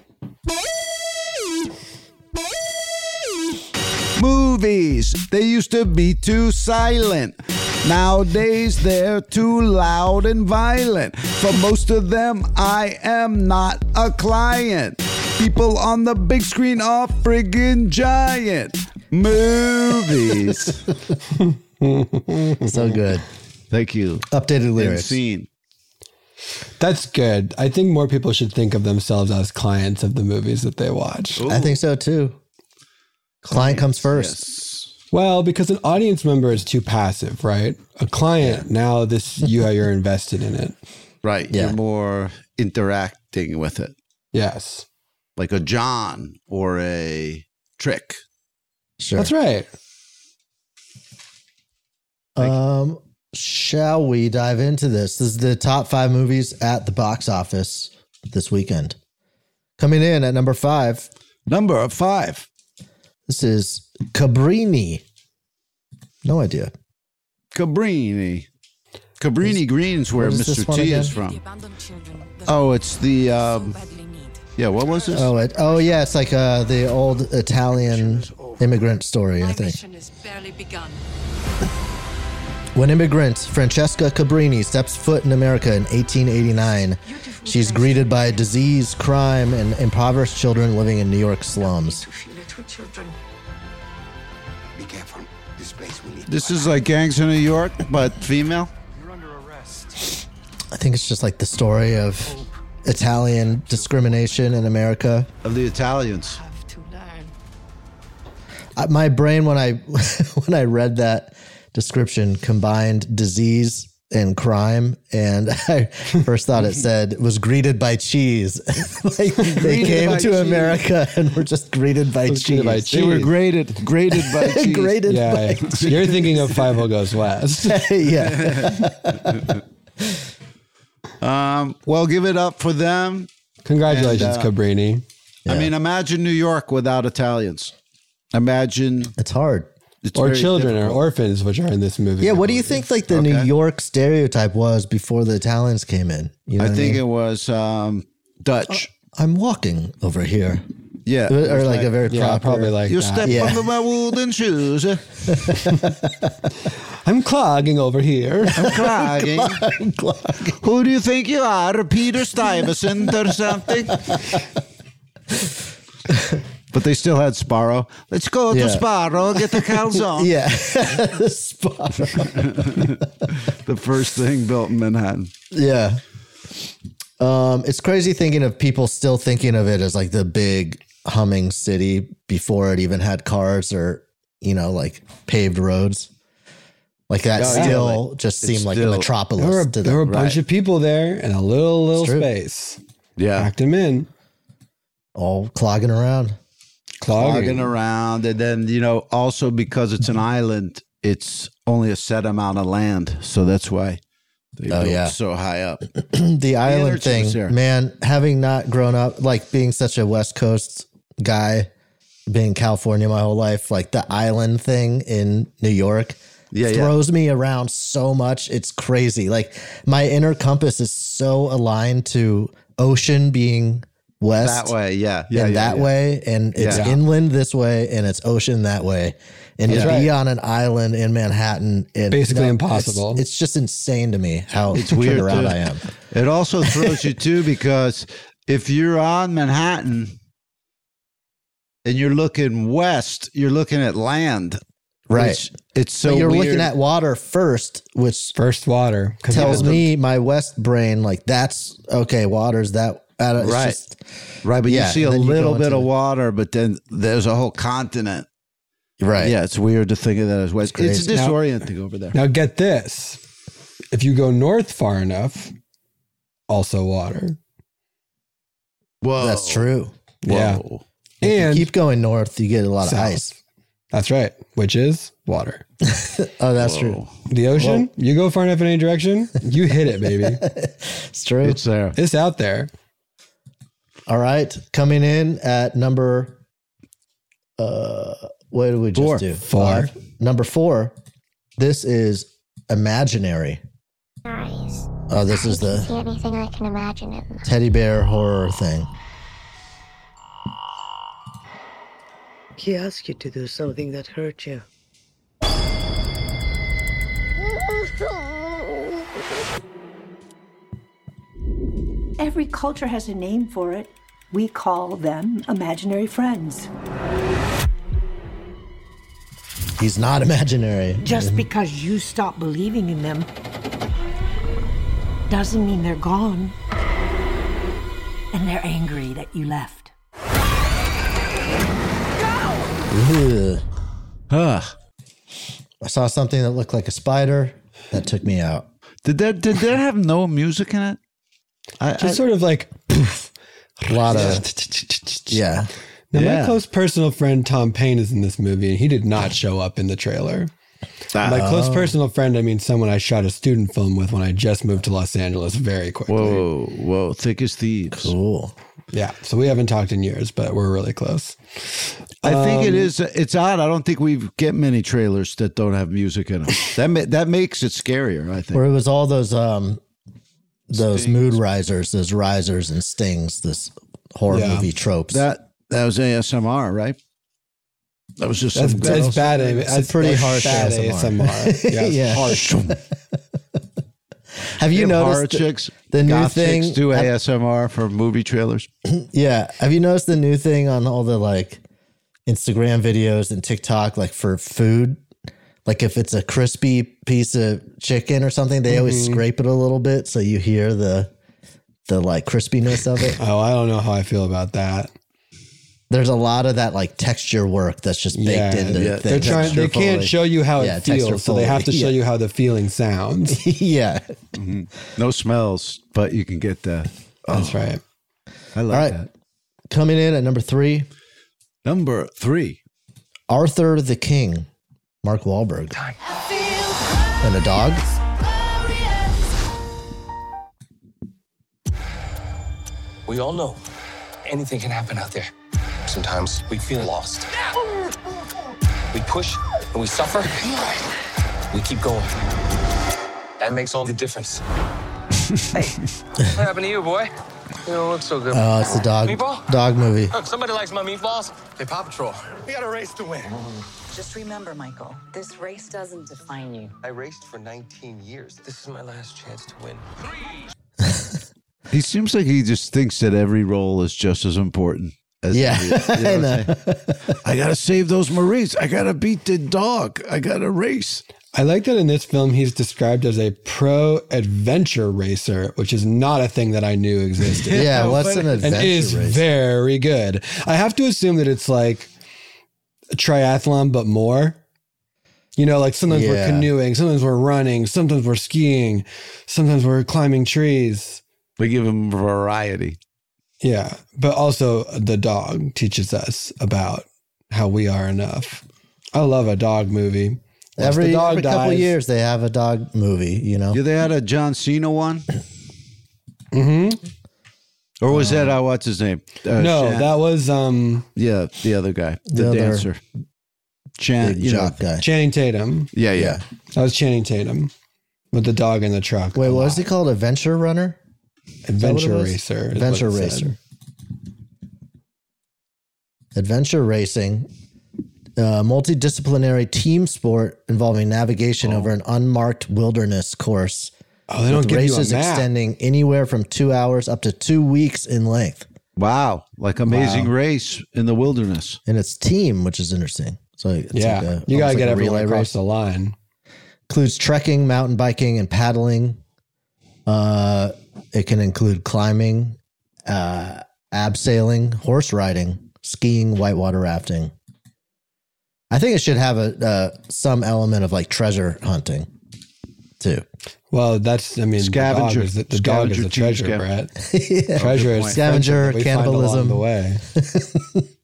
Movies. They used to be too silent. Nowadays, they're too loud and violent. For most of them, I am not a client. People on the big screen are friggin' giant. Movies. So good. Thank you. Updated lyrics. And scene. That's good. I think more people should think of themselves as clients of the movies that they watch. I think so too. Client comes first. Yes. Well, because an audience member is too passive, right? A client, now you're invested in it. Right. Yeah. You're more interacting with it. Yes. Like a John or a Trick. Sure. That's right. Shall we dive into this? This is the top 5 movies at the box office this weekend. Coming in at number 5. Number 5. This is Cabrini. No idea. Cabrini. Cabrini Green's where what is this Mr. one T again? is from. Oh, it's the yeah, what was this? Oh yeah, it's like the old Italian immigrant story, I think. When immigrant Francesca Cabrini steps foot in America in 1889, she's greeted by disease, crime, and impoverished children living in New York slums. Be careful. This place will lead. This is like Gangs of New York, but female. I think it's just like the story of Italian discrimination in America. Of the Italians. My brain, when I read that description, combined disease and crime, and I first thought it said it was greeted by cheese. Like they came to America and were just greeted by cheese. They were graded by cheese. Graded by cheese. You're thinking of 5 Goes West. Yeah. Well, give it up for them. Congratulations, And, Cabrini. I mean, imagine New York without Italians. Imagine It's hard. it's Or very children difficult. or orphans, which are in this movie. Yeah, what do you think like the New York stereotype was before the Italians came in? You know I what think mean? it was Dutch. I'm walking over here. Yeah. Or like a very proper. probably like You that. step under my wooden shoes. I'm clogging over here. I'm clogging. Who do you think you are, Peter Stuyvesant or something? But they still had Sparrow. Let's go to Sparrow, get the calzone. Yeah. Sparrow. The first thing built in Manhattan. Yeah. It's crazy thinking of people still thinking of it as like the big humming city before it even had cars or, you know, like paved roads. Like that just seemed like a metropolis. There were a bunch of people there in a little space. Yeah. Packed them in. All clogging around. Clogging around. And then, you know, also because it's an island, it's only a set amount of land. So that's why they built so high up. The island thing, man, having not grown up, like being such a West Coast guy, being in California my whole life, like the island thing in New York throws me around so much. It's crazy. Like my inner compass is so aligned to ocean being west. That way, way. And it's inland this way and it's ocean that way. And to be on an island in Manhattan, basically impossible. It's just insane to me how it's weird around I am. It also throws you too, because if you're on Manhattan and you're looking west, you're looking at land. Right. It's so but you're weird. looking at water first, which first water tells me my west brain, like that's okay. Water's that. Right. But you see a little bit of water, but then there's a whole continent. Right. Yeah. It's weird to think of that as west. It's disorienting over there. Now get this. If you go north far enough, also water. Whoa. That's true. Yeah. Whoa. And you keep going north, you get a lot of ice. That's right. Which is water. Oh, that's true. The ocean, you go far enough in any direction, you hit it, baby. It's true. It's there. It's out there. All right. Coming in at number, what did we just do? 4. Number 4. This is Imaginary. Nice. Oh, this is the See anything I can imagine it. teddy bear horror thing. He asked you to do something that hurt you. Every culture has a name for it. We call them imaginary friends. He's not imaginary. Just because you stop believing in them doesn't mean they're gone. And they're angry that you left. I saw something that looked like a spider. That took me out. Did that have no music in it? Just sort of like a lot of Now my close personal friend Tom Payne is in this movie, and he did not show up in the trailer. My close personal friend, I mean someone I shot a student film with when I just moved to Los Angeles very quickly. Whoa, thick as thieves. Cool. Yeah, so we haven't talked in years, but we're really close. I think it's odd. I don't think we get many trailers that don't have music in them. That makes it scarier, I think. Where it was all those mood risers, those risers and stings, this horror movie tropes. That was ASMR, right? That was just that's bad. It's pretty harsh ASMR. Yeah. Harsh. Have you noticed chicks, the new goth thing? Chicks do ASMR for movie trailers. Yeah. Have you noticed the new thing on all the like Instagram videos and TikTok, like for food? Like if it's a crispy piece of chicken or something, they always scrape it a little bit so you hear the like crispiness of it. Oh, I don't know how I feel about that. There's a lot of that like texture work that's just baked into things. They can't show you how it feels, so they have to show you how the feeling sounds. Yeah. Mm-hmm. No smells, but you can get that. That's right. I like that. Coming in at number 3. Number 3. Arthur the King. Mark Wahlberg. And a dog. We all know anything can happen out there. Sometimes we feel lost. We push and we suffer. We keep going. That makes all the difference. Hey, what happened to you, boy? You don't look so good. Oh, it's the dog movie. Look, somebody likes my meatballs. Hey, Paw Patrol. We got a race to win. Just remember, Michael, this race doesn't define you. I raced for 19 years. This is my last chance to win. He seems like he just thinks that every role is just as important. As Yeah, I know. I got to save those Marines. I got to beat the dog. I got to race. I like that in this film, he's described as a pro adventure racer, which is not a thing that I knew existed. Yeah, what's an adventure and is racer? very good. I have to assume that it's like a triathlon, but more. You know, like sometimes we're canoeing, sometimes we're running, sometimes we're skiing, sometimes we're climbing trees. We give him variety. Yeah, but also the dog teaches us about how we are enough. I love a dog movie. Every couple of years, they have a dog movie, you know? Yeah, they had a John Cena one. Mm-hmm. Or was that, what's his name? No, that was... yeah, the other guy. The other dancer. Guy. Channing Tatum. Yeah. That was Channing Tatum with the dog in the truck. Wait, what was he called? Adventure Runner? Adventure Racer. Adventure Racer. Adventure racing. Multidisciplinary team sport involving navigation over an unmarked wilderness course. Oh, they don't give you a races map. extending anywhere from 2 hours up to 2 weeks in length. Wow. Like Amazing Race in the wilderness. And it's team, which is interesting. So it's Yeah, like you got to almost get like a everyone relay across race. the line. Includes trekking, mountain biking, and paddling. It can include climbing, abseiling, horse riding, skiing, whitewater rafting. I think it should have some element of like treasure hunting too. Well, that's, I mean, Scavenger. the dog is the treasure, Scavenger. Brett. Yeah. Treasure is Scavenger, something that we find cannibalism. along the way.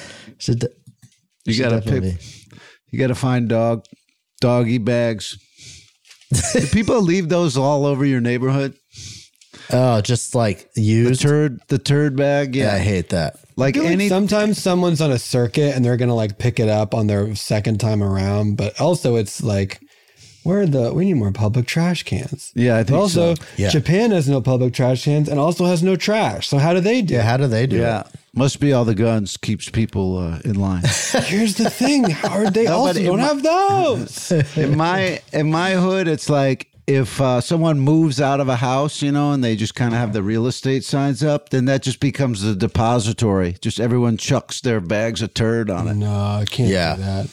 You got to pick. You got to find doggy bags. Do people leave those all over your neighborhood? Oh, just like used the turd bag. Yeah, I hate that. Like I feel any sometimes someone's on a circuit and they're gonna like pick it up on their second time around, but also it's like we need more public trash cans. Yeah, I think but also so. Yeah. Japan has no public trash cans and also has no trash. So how do they do? Yeah, how do they do it? Must be all the guns keeps people in line. Here's the thing: they No, also but don't have those. in my hood, it's like if someone moves out of a house, you know, and they just kind of have the real estate signs up, then that just becomes the depository. Just everyone chucks their bags of turd on it. No, I can't do that.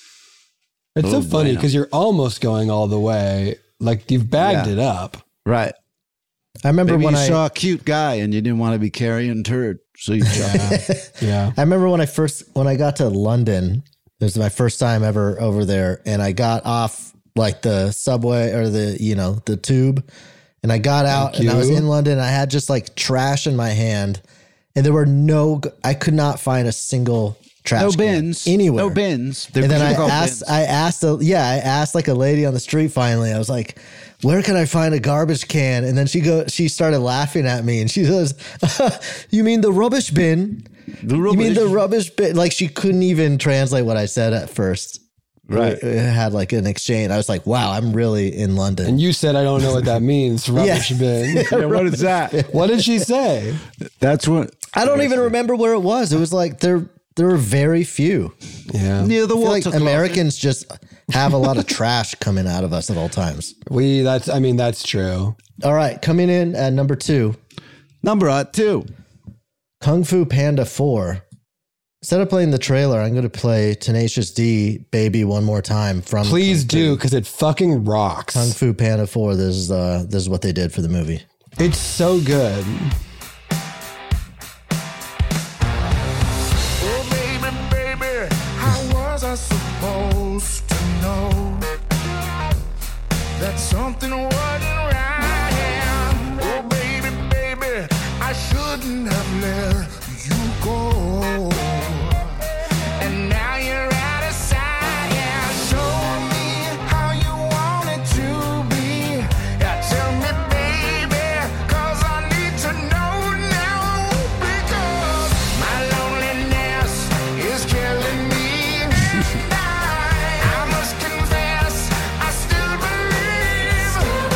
It's so Oh, funny bueno. because you're almost going all the way. Like you've bagged it up. Right. I remember Maybe when you I saw a cute guy and you didn't want to be carrying turd, so you chucked it. Yeah. I remember when I got to London, it was my first time ever over there, and I got off like the subway or the tube, and I got out and I was in London. I had just like trash in my hand, and there were I could not find a single trash No can bins anywhere. No bins. And then I called asked bins. I asked like a lady on the street finally. I was like, where can I find a garbage can? And then she started laughing at me and she says, you mean the rubbish bin? You mean the rubbish bin? Like she couldn't even translate what I said at first. Right. We had like an exchange. I was like, wow, I'm really in London. And you said, I don't know what that means. Rubbish bin. Yeah, what is that? What did she say? That's what I don't even remember where it was. It was like there were very few. Yeah. Near the I feel like water Americans just have a lot of trash coming out of us at all times. That's true. All right, coming in at number 2. Number 2. Kung Fu Panda 4. Instead of playing the trailer, I'm going to play Tenacious D Baby one more time from Please do, because it fucking rocks. Kung Fu Panda 4. This is what they did for the movie. It's so good. Oh, baby, how was I supposed to know that something wasn't right? Oh, baby, I shouldn't have let you go. And now you're out of sight. Yeah, show me how you want it to be. Yeah, tell me, baby, 'cause I need to know now. Because my loneliness is killing me. And I must confess, I still believe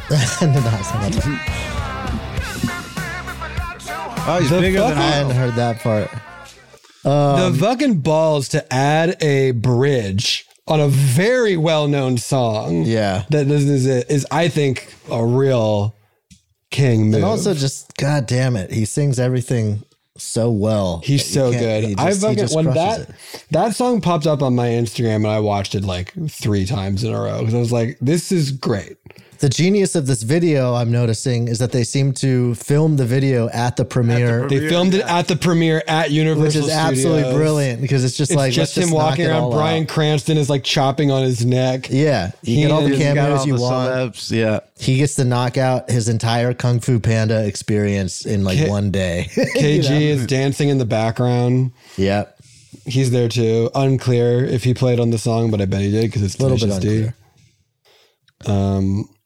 Oh, he's bigger than I hadn't heard that part. The fucking balls to add a bridge on a very well-known song. Yeah. That is I think, a real king move. And also just, God damn it, he sings everything so well. He's so good. When that song popped up on my Instagram and I watched it like 3 times in a row because I was like, this is great. The genius of this video, I'm noticing, is that they seem to film the video at the premiere. They filmed it at the premiere at Universal Which is absolutely Studios. brilliant because it's just like, just him walking around. Bryan Cranston is like chopping on his neck. Yeah. You get all the cameos you want. Celebs, yeah. He gets to knock out his entire Kung Fu Panda experience in like one day. KG is dancing in the background. Yep. He's there too. Unclear if he played on the song, but I bet he did because it's a little bit Tenacious unclear. D.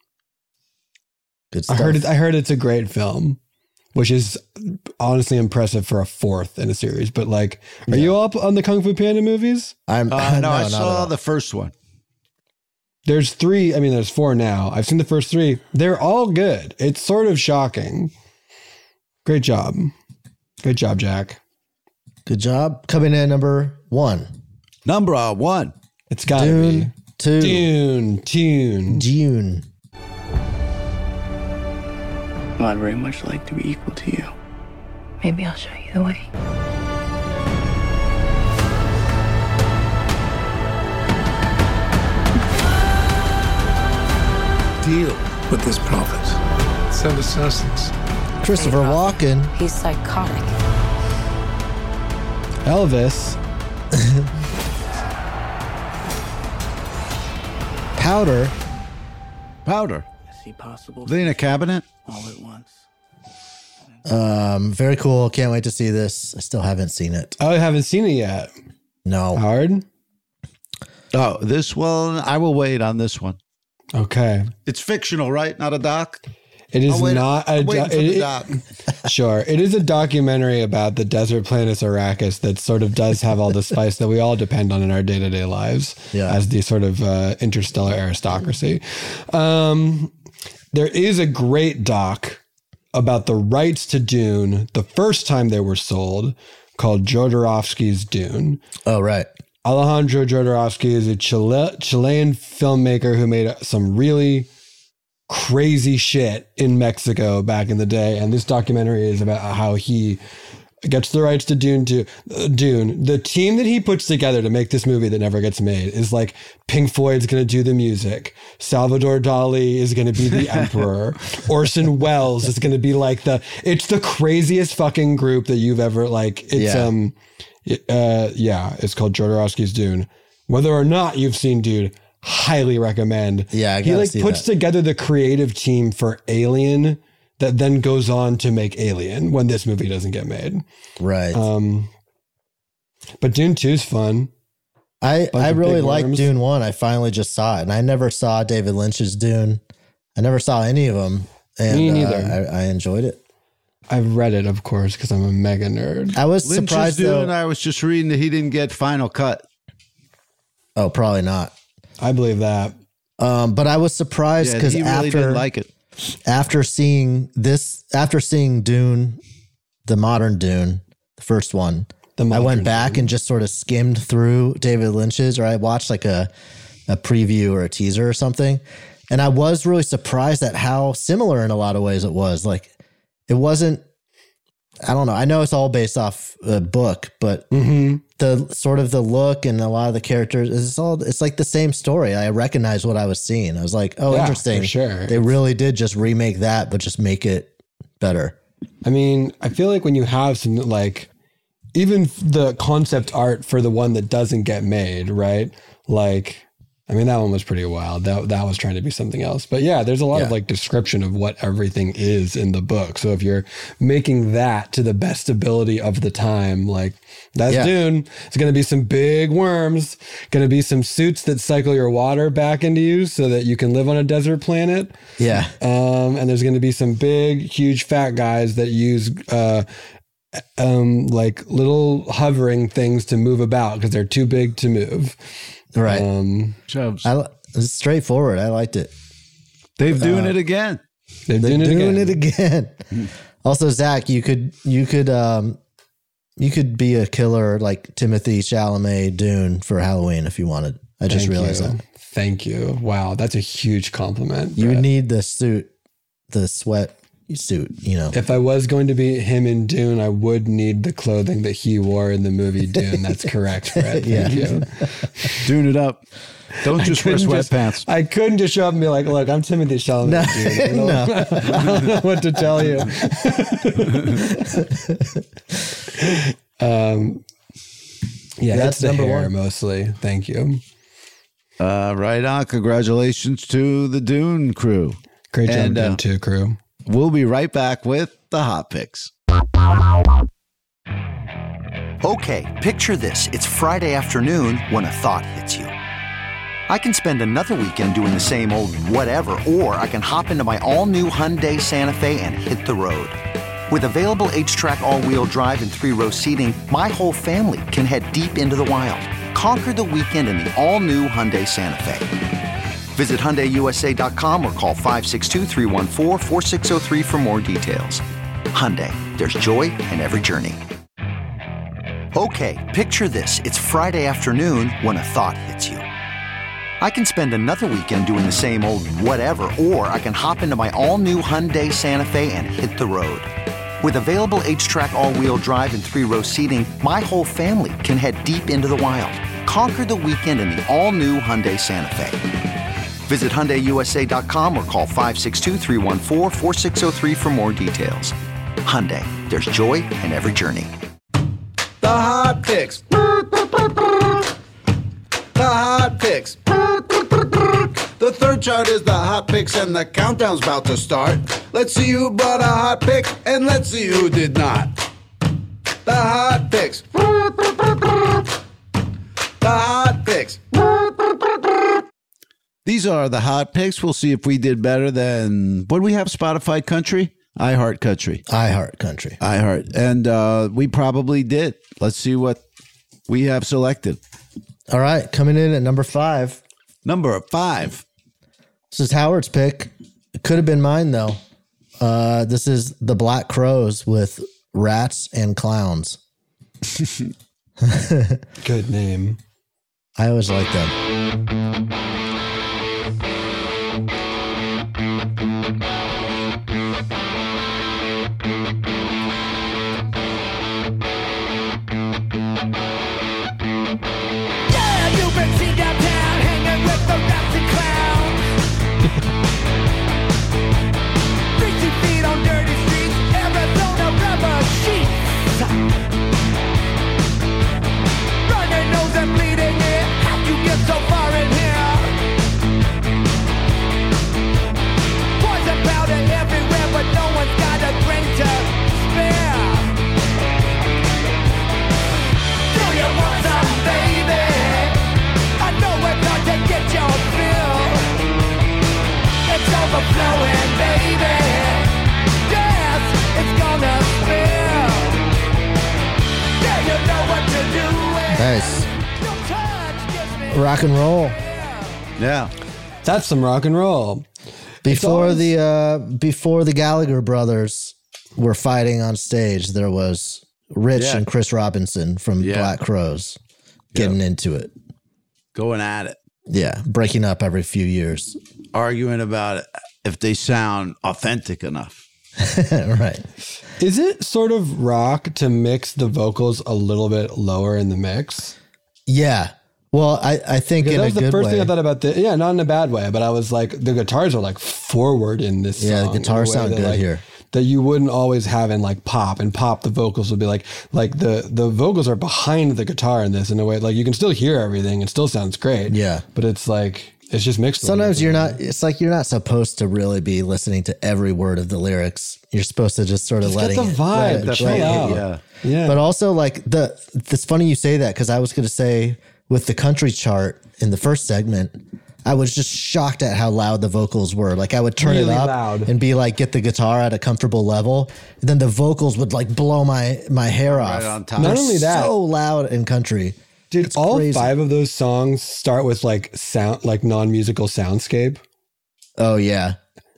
I heard it's a great film, which is honestly impressive for a 4th in a series. But like, are you up on the Kung Fu Panda movies? No, I saw the first one. There's 3. I mean, there's 4 now. I've seen the first 3. They're all good. It's sort of shocking. Great job. Great job, Jack. Good job. Coming in number 1. Number 1. It's gotta be. 2. Dune. Well, I'd very much like to be equal to you. Maybe I'll show you the way. Deal with this prophet. Send assassins. Christopher Walken. He's psychotic. Elvis. Powder. Is he possible? They in a cabinet? All at once. Very cool. Can't wait to see this. I still haven't seen it. Oh, I haven't seen it yet. No. Hard? Oh, this one, I will wait on this one. Okay. It's fictional, right? Not a doc? It is not a doc. Sure. It is a documentary about the desert planet Arrakis that sort of does have all the spice that we all depend on in our day-to-day lives as the sort of interstellar aristocracy. There is a great doc about the rights to Dune the first time they were sold called Jodorowsky's Dune. Oh, right. Alejandro Jodorowsky is a Chilean filmmaker who made some really crazy shit in Mexico back in the day. And this documentary is about how he gets the rights to Dune. The team that he puts together to make this movie that never gets made is like Pink Floyd's going to do the music. Salvador Dali is going to be the emperor. Orson Welles is going to be like it's the craziest fucking group that you've ever it's called Jodorowsky's Dune. Whether or not you've seen Dune, highly recommend. Yeah, he puts together the creative team for Alien that then goes on to make Alien when this movie doesn't get made. Right. But Dune 2 is fun. I really like Dune 1. I finally just saw it, and I never saw David Lynch's Dune. I never saw any of them. And, me neither. I enjoyed it. I've read it, of course, because I'm a mega nerd. I was Lynch's surprised Dune, though. I was just reading that he didn't get final cut. Oh, probably not. I believe that. But I was surprised because he really didn't like it. After seeing Dune, the modern Dune, the first one, I went back and just sort of skimmed through David Lynch's, or I watched like a preview or a teaser or something. And I was really surprised at how similar in a lot of ways it was. Like, it wasn't, I don't know. I know it's all based off a book, but the sort of the look and a lot of the characters, it's like the same story. I recognized what I was seeing. I was like, oh, interesting. For sure. They really did just remake that, but just make it better. I mean, I feel like when you have some even the concept art for the one that doesn't get made, right? I mean, that one was pretty wild. That was trying to be something else. But yeah, there's a lot of description of what everything is in the book. So if you're making that to the best ability of the time, that's Dune. It's going to be some big worms, going to be some suits that cycle your water back into you so that you can live on a desert planet. Yeah. And there's going to be some big, huge fat guys that use little hovering things to move about because they're too big to move. Right. It's straightforward. I liked it. They've doing it again. They're doing it again. Also, Zach, you could be a killer like Timothy Chalamet Dune for Halloween if you wanted. I just realized that. Thank you. Wow, that's a huge compliment. You would need the suit, the sweat suit, you know. If I was going to be him in Dune, I would need the clothing that he wore in the movie Dune. That's correct, Fred. Thank you. Dune it up. Don't just wear sweatpants. I couldn't just show up and be like, look, I'm Timothy Chalamet. Dude. I don't know what to tell you. Yeah, that's the number hair one. Mostly. Thank you. Right on. Congratulations to the Dune crew. Great job, Dune 2 crew. We'll be right back with the hot picks. Okay, picture this. It's Friday afternoon when a thought hits you. I can spend another weekend doing the same old whatever, or I can hop into my all-new Hyundai Santa Fe and hit the road. With available H-Track all-wheel drive and 3-row seating, my whole family can head deep into the wild. Conquer the weekend in the all-new Hyundai Santa Fe. Visit HyundaiUSA.com or call 562-314-4603 for more details. Hyundai, there's joy in every journey. Okay, picture this. It's Friday afternoon when a thought hits you. I can spend another weekend doing the same old whatever, or I can hop into my all-new Hyundai Santa Fe and hit the road. With available H-Track all-wheel drive and 3-row seating, my whole family can head deep into the wild. Conquer the weekend in the all-new Hyundai Santa Fe. Visit HyundaiUSA.com or call 562-314-4603 for more details. Hyundai, there's joy in every journey. The hot picks. The hot picks. The third chart is the hot picks and the countdown's about to start. Let's see who brought a hot pick and let's see who did not. The hot picks. The hot picks. These are the hot picks. We'll see if we did better than, what do we have, Spotify Country? iHeart Country. iHeart Country. iHeart. And we probably did. Let's see what we have selected. All right, coming in at number 5. Number 5. This is Howard's pick. It could have been mine, though. This is the Black Crowes with Rats and Clowns. Good name. I always like them. Nice. Rock and roll. Yeah. That's some rock and roll. Before the Gallagher brothers were fighting on stage, there was Rich and Chris Robinson from Black Crowes getting into it. Going at it. Yeah. Breaking up every few years. Arguing about it, if they sound authentic enough. Right. Is it sort of rock to mix the vocals a little bit lower in the mix? Yeah. Well, I think in a good way. That was the first thing I thought about not in a bad way, but I was like, the guitars are like forward in this song. Yeah, the guitars sound good here. That you wouldn't always have in like pop. And pop, the vocals would be like the vocals are behind the guitar in this in a way. Like you can still hear everything. It still sounds great. Yeah. But it's like, it's just mixed. Sometimes it's like you're not supposed to really be listening to every word of the lyrics. You're supposed to just sort of let the vibe. Yeah. But also like it's funny you say that because I was going to say with the country chart in the first segment, I was just shocked at how loud the vocals were. Like I would turn it up and be like, get the guitar at a comfortable level. And then the vocals would like blow my hair off. Right on top. Not only that, so loud in country. Dude, it's all crazy. 5 of those songs start with like sound, like non-musical soundscape. Oh yeah.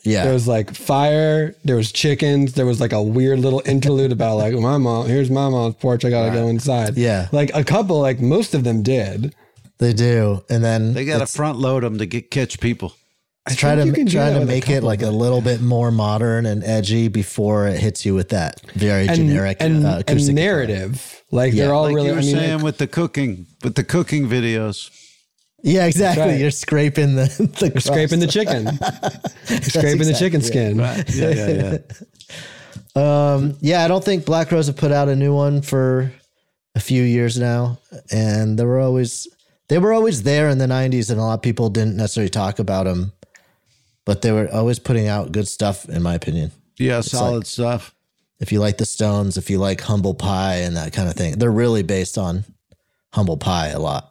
Yeah. There was like fire, there was chickens, there was like a weird little interlude about like here's my mom's porch, I gotta go inside. Yeah. Like a couple, like most of them did. They do. And then They got to front load them to catch people. try to make it like a little bit more modern and edgy before it hits you with that very generic acoustic narrative. Like they're all like really. you were saying with the cooking videos. Yeah, exactly. Right. You're scraping the You're scraping the chicken. You're scraping the chicken skin. Right. Yeah. Yeah, I don't think Black Rose have put out a new one for a few years now, and they were always there in the 90s, and a lot of people didn't necessarily talk about them, but they were always putting out good stuff, in my opinion. Yeah, It's solid like, stuff. If you like the Stones, if you like Humble Pie and that kind of thing, they're really based on Humble Pie a lot.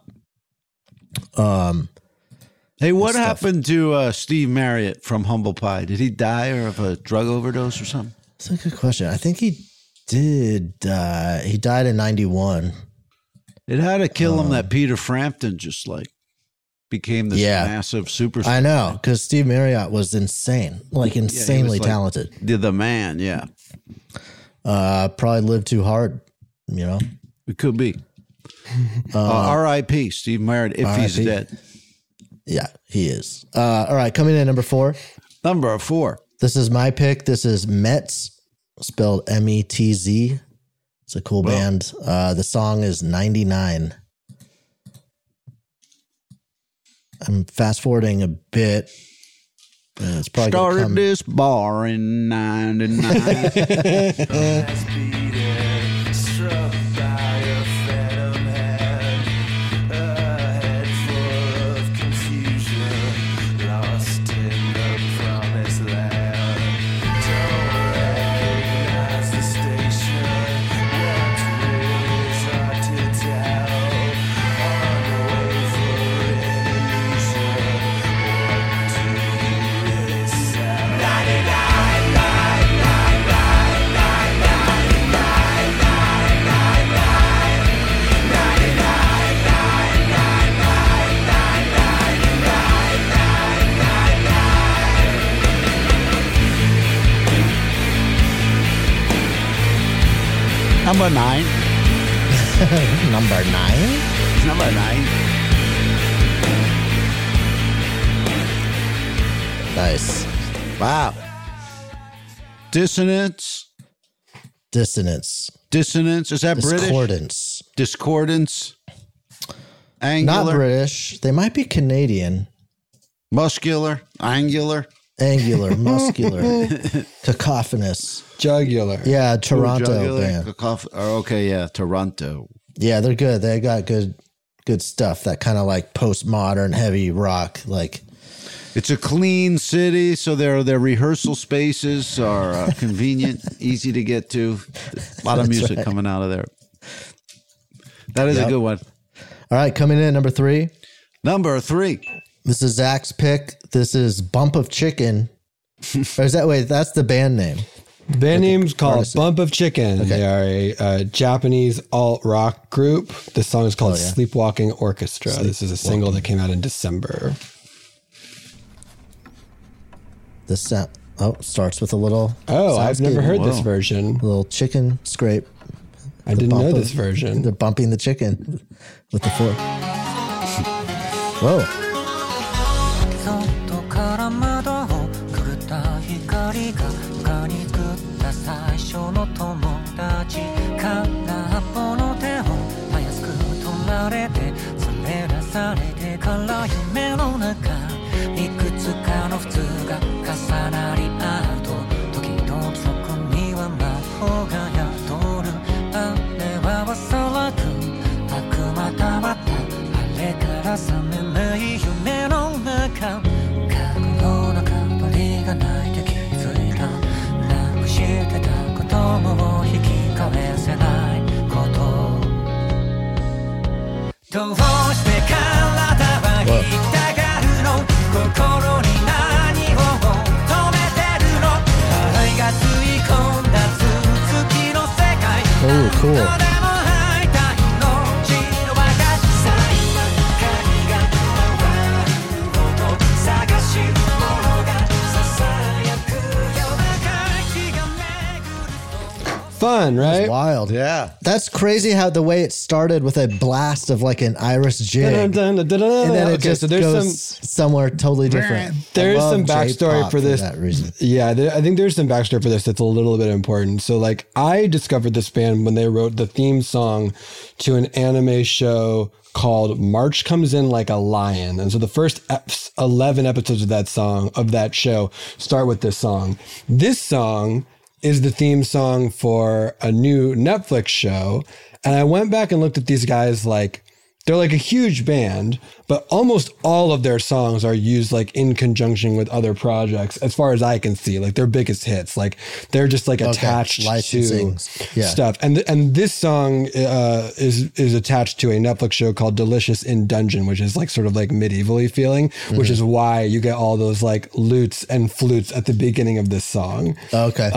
Hey, what happened to Steve Marriott from Humble Pie? Did he die or of a drug overdose or something? That's a good question. I think he did. He died in 91. It had to kill him that Peter Frampton just like became this massive superstar. I know, because Steve Marriott was insane, like insanely like talented. The man, yeah. Probably lived too hard, you know. It could be. R.I.P. Steve Marriott, if he's dead. Yeah, he is. All right, coming in number 4. Number 4. This is my pick. This is Metz, spelled M-E-T-Z. It's a cool band. The song is 99. I'm fast forwarding a bit. It's probably started this bar in 99. Number 9. Number 9? Number 9. Nice. Wow. Dissonance. Dissonance. Dissonance. Is that British? Discordance. Discordance. Angular. Not British. They might be Canadian. Muscular. Angular. Angular. Muscular. Cacophonous. Jugular. Yeah, Toronto band. Okay, yeah, Toronto. Yeah, they're good. They got good stuff. That kind of like postmodern heavy rock. Like, it's a clean city, so their rehearsal spaces are convenient, easy to get to. A lot of music coming out of there. That is a good one. All right, coming in number 3. Number 3. This is Zach's pick. This is Bump of Chicken. Or is that, wait, that's the band name. The band name's called Bump of Chicken. Okay. They are a Japanese alt-rock group. This song is called Sleepwalking Orchestra. This is a single that came out in December. This sound, starts with a little... Oh, I've never heard this version. A little chicken scrape. I didn't know this version. They're bumping the chicken with the fork. Whoa. Oh, cool. Fun, right? It's wild. Yeah. That's crazy how the way it started with a blast of like an Irish jig. And then it just goes somewhere totally different. There's some backstory for this. that reason. Yeah, I think there's some backstory for this that's a little bit important. So like I discovered this band when they wrote the theme song to an anime show called March Comes In Like a Lion. And so the first 11 episodes of that show start with this song. This song is the theme song for a new Netflix show. And I went back and looked at these guys like, they're like a huge band, but almost all of their songs are used like in conjunction with other projects, as far as I can see, like their biggest hits. Like they're just like attached to stuff. And this song is attached to a Netflix show called Delicious in Dungeon, which is like sort of like medievally feeling, which is why you get all those like lutes and flutes at the beginning of this song. Okay.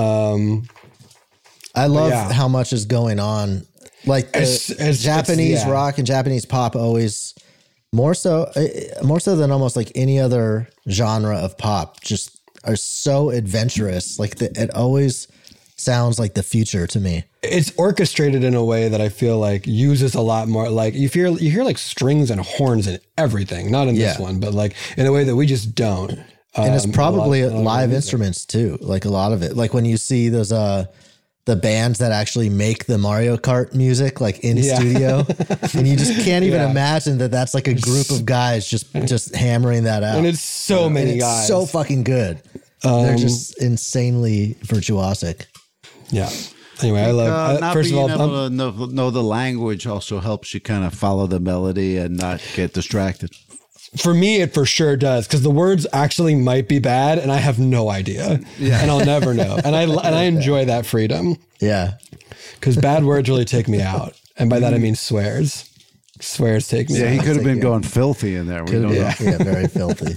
I love how much is going on. Like Japanese rock and Japanese pop always more so than almost like any other genre of pop just are so adventurous. Like it always sounds like the future to me. It's orchestrated in a way that I feel like uses a lot more. Like you hear like strings and horns and everything, not in this one, but like in a way that we just don't. And it's probably live instruments too. Like a lot of it. Like when you see those the bands that actually make the Mario Kart music, like in studio, and you just can't even imagine that that's like a group of guys just hammering that out. And it's so many guys, so fucking good. They're just insanely virtuosic. Yeah. Anyway, I love. Not first of being all, able to know the language also helps you kind of follow the melody and not get distracted. For me, it for sure does, because the words actually might be bad, and I have no idea, and I'll never know. And I enjoy that freedom. Yeah, because bad words really take me out, and by that I mean swears. Swears take me out. He could have been going filthy in there. We don't know. Yeah, very filthy.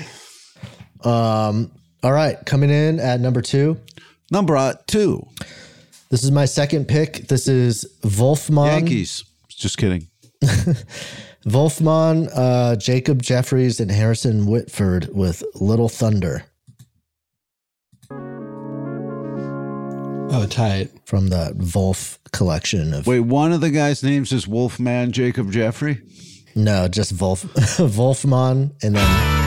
All right, coming in at number 2. Number 2. This is my second pick. This is Wolfman. Yankees. Just kidding. Wolfman, Jacob Jeffries, and Harrison Whitford with Little Thunder. Oh, tight. From the Wolf collection of... Wait, one of the guys' names is Wolfman Jacob Jeffrey? No, just Wolfman, and then...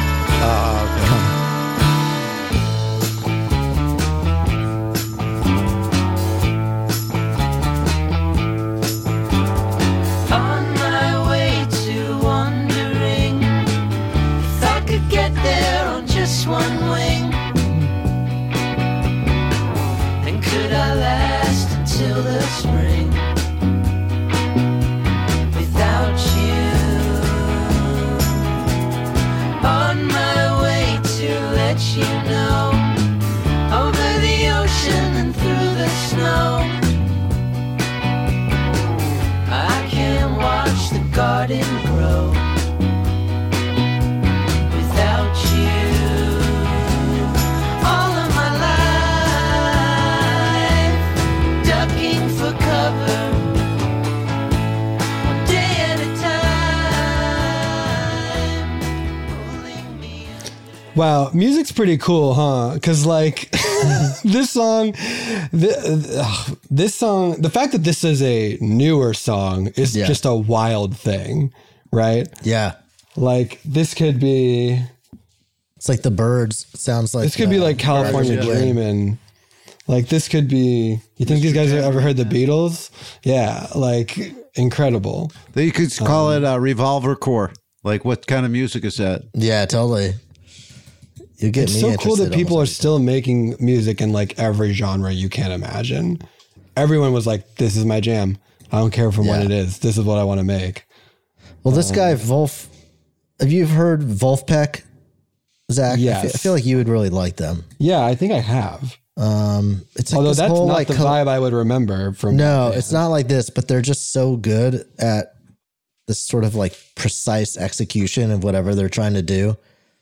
Wow, music's pretty cool, huh? Because like this song, the fact that this is a newer song is just a wild thing, right? Yeah. Like this could be... It's like the Birds. It sounds like... This could be like California Dreamin'. Like this could be... You think these guys have ever heard the Beatles? Yeah, like incredible. You could call it a Revolver Core. Like what kind of music is that? Yeah, totally. You get it's so cool that people are still making music in like every genre you can imagine. Everyone was like, this is my jam. I don't care from what it is. This is what I want to make. Well, this guy, Wolf, have you heard Wolfpack, Zach? Yes. I feel like you would really like them. Yeah, I think I have. It's like although that's whole, not like, the vibe I would remember from. No, it's not like this, but they're just so good at this sort of like precise execution of whatever they're trying to do.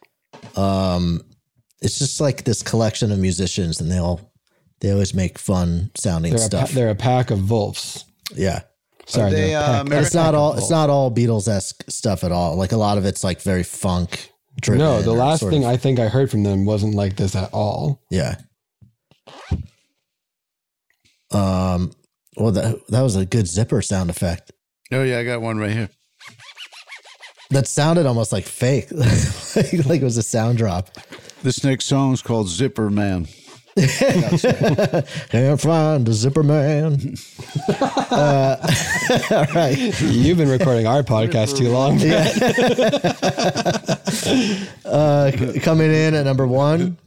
It's just like this collection of musicians, and they always make fun sounding stuff. They're a pack of wolves. Yeah. Sorry, it's not all Beatles-esque stuff at all. Like a lot of it's like very funk driven. No, the last thing I think I heard from them wasn't like this at all. Yeah. Well, that was a good zipper sound effect. Oh yeah, I got one right here. That sounded almost like fake, like it was a sound drop. This next song is called Zipper Man. Can't find the zipper man. All right. You've been recording our podcast too long. Coming in at number 1.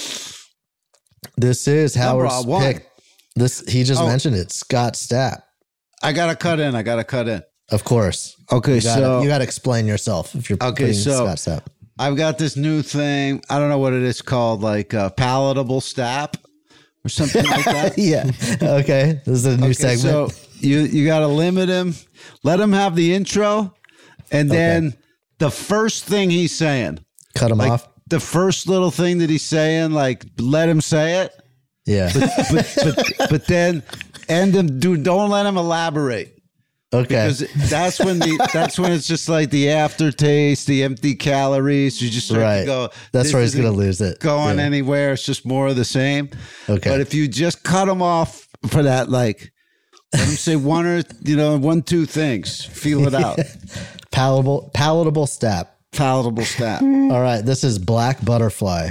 This is Howard's pick. He just mentioned it. Scott Stapp. I gotta cut in. Of course. Okay, you gotta explain yourself if you're putting Scott Stapp. I've got this new thing. I don't know what it is called, like palatable Stapp or something like that. Yeah. Okay. This is a new segment. So you got to limit him. Let him have the intro, and then the first thing he's saying, cut him off. The first little thing that he's saying, like let him say it. Yeah. But then end him. Don't let him elaborate. Okay. Because that's when it's just like the aftertaste, the empty calories. You just start to go. That's where he's going to lose it. Going anywhere. It's just more of the same. Okay. But if you just cut him off for that, like let him say 1-2 things. Feel it out. Palatable Stapp. Palatable Stapp. All right. This is Black Butterfly.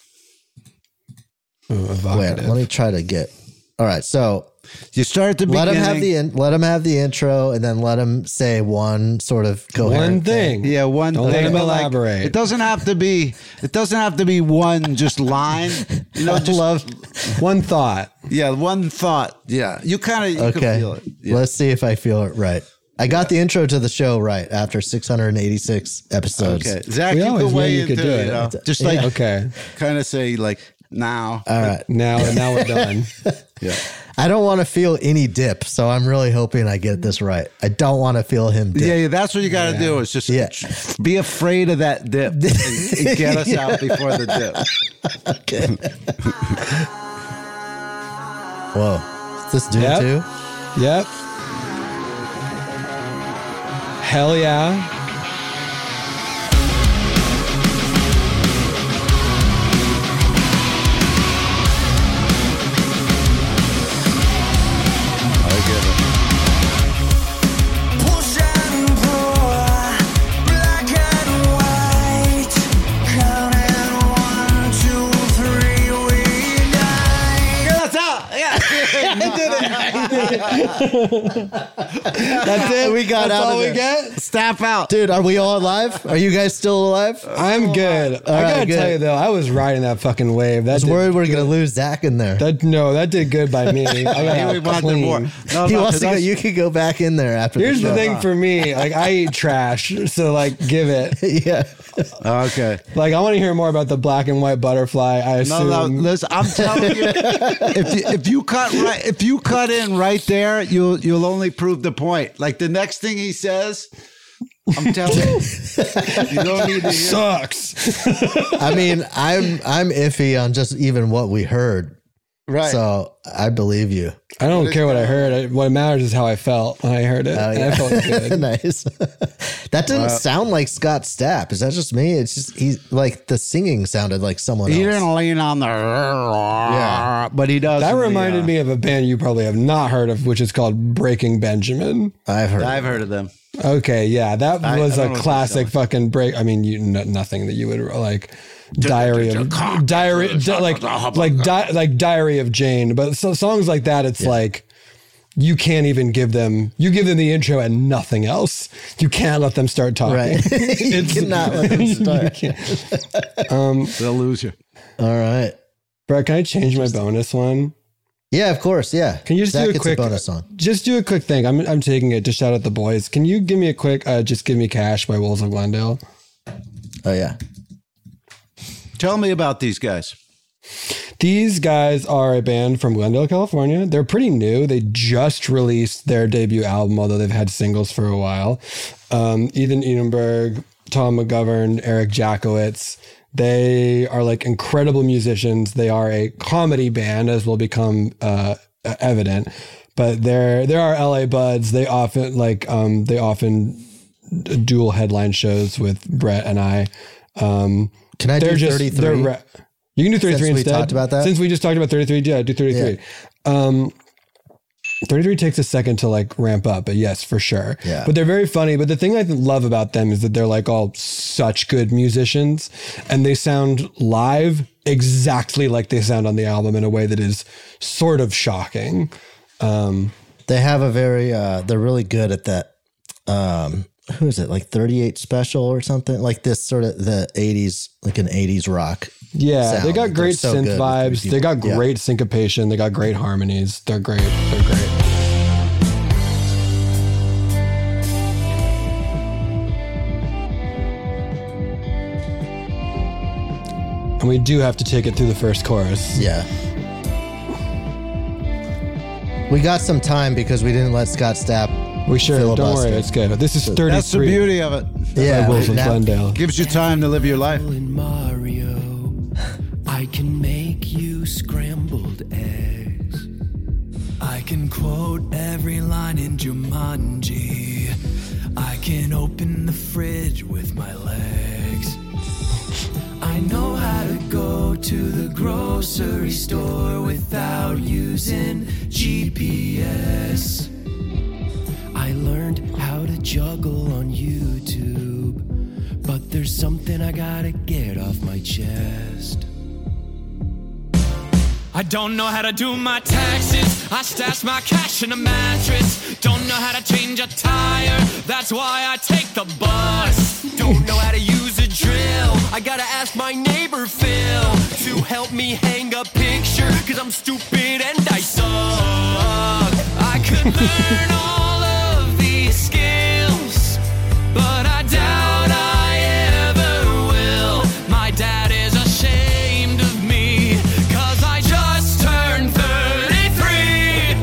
Wait, let me try to get. All right. So. You start at the beginning. Let him have the intro, and then let him say one sort of coherent one thing. Yeah, one Don't thing. Let him elaborate. Like, it doesn't have to be one just line. Love one thought. Yeah, one thought. Yeah, you can feel it. Yeah. Let's see if I feel it right. I got the intro to the show right after 686 episodes. Okay, Zach, you could weigh into do it. You know? Just like kind of say like now. All right, now we're done. Yeah. I don't want to feel any dip, so I'm really hoping I get this right. I don't want to feel him dip. Yeah, that's what you got to do is just be afraid of that dip and get us out before the dip. Okay. Whoa. Is this dude too? Yep. Hell yeah. That's it. We got That's out all of we there. get. Staff out, dude. Are we all alive? Are you guys still alive? I'm good. I gotta tell you though, I was riding that fucking wave. I was worried we are gonna lose Zach in there. That did good by me. I got clean. More. No, he wants to go. You could go back in there after. Here's the thing for me. Like I eat trash, so like give it. Yeah. Okay. Like I want to hear more about the black and white butterfly. I assume. No, listen. I'm telling you, if you cut in right there, you'll only prove the point. Like the next thing he says, I'm telling you, you don't need to hear. Sucks. I mean, I'm iffy on just even what we heard. Right. So I believe you. I don't care what I heard. What matters is how I felt when I heard it. Oh, yeah. And I felt good. Nice. That didn't sound like Scott Stapp. Is that just me? It's just he's like the singing sounded like someone else. He didn't lean on the but he does. That reminded me of a band you probably have not heard of, which is called Breaking Benjamin. I've heard of them. Okay, yeah, that was a classic fucking break. I mean, nothing that you would like. Diary of Jane, but so songs like that, it's like you can't even give them. You give them the intro and nothing else. You can't let them start talking. Right. You cannot let them start. They'll lose you. All right, Brett. Can I change my bonus one? Yeah, of course. Yeah. Can you just do a quick bonus song? Just do a quick thing. I'm taking it to shout out the boys. Can you give me a quick? Just give me cash by Wolves of Glendale. Oh yeah. Tell me about these guys. These guys are a band from Glendale, California. They're pretty new. They just released their debut album, although they've had singles for a while. Ethan Edenberg, Tom McGovern, Eric Jackowitz. They are like incredible musicians. They are a comedy band, as will become evident. But there are LA buds. They often dual headline shows with Brett and I. Can I do 33? You can do 33 Since instead. We talked about that? Since we just talked about 33, yeah, do 33. Yeah. 33 takes a second to like ramp up, but yes, for sure. Yeah. But they're very funny. But the thing I love about them is that they're like all such good musicians, and they sound live exactly like they sound on the album in a way that is sort of shocking. They have a very, they're really good at that. Who is it? Like 38 Special or something like this sort of the 80s, like an 80s rock. Yeah. sound. They got great so synth good with vibes. these They got people. great syncopation. They got great harmonies. They're great. They're great. And we do have to take it through the first chorus. Yeah. We got some time because we didn't let Scott Stapp. We sure. Don't filibuster. worry. It's good. This is 33. That's the beauty of it. Yeah. By Wolf of now- Glendale. Gives you time to live your life. In Mario, I can make you scrambled eggs. I can quote every line in Jumanji. I can open the fridge with my legs. I know how to go to the grocery store without using GPS. I learned how to juggle on YouTube, but there's something I gotta get off my chest. I don't know how to do my taxes. I stash my cash in a mattress. Don't know how to change a tire. That's why I take the bus. Don't know how to use a drill. I gotta ask my neighbor Phil to help me hang a picture, 'cause I'm stupid and I suck. I could learn all of these skills, but I doubt I ever will. My dad is ashamed of me, 'cause I just turned 33.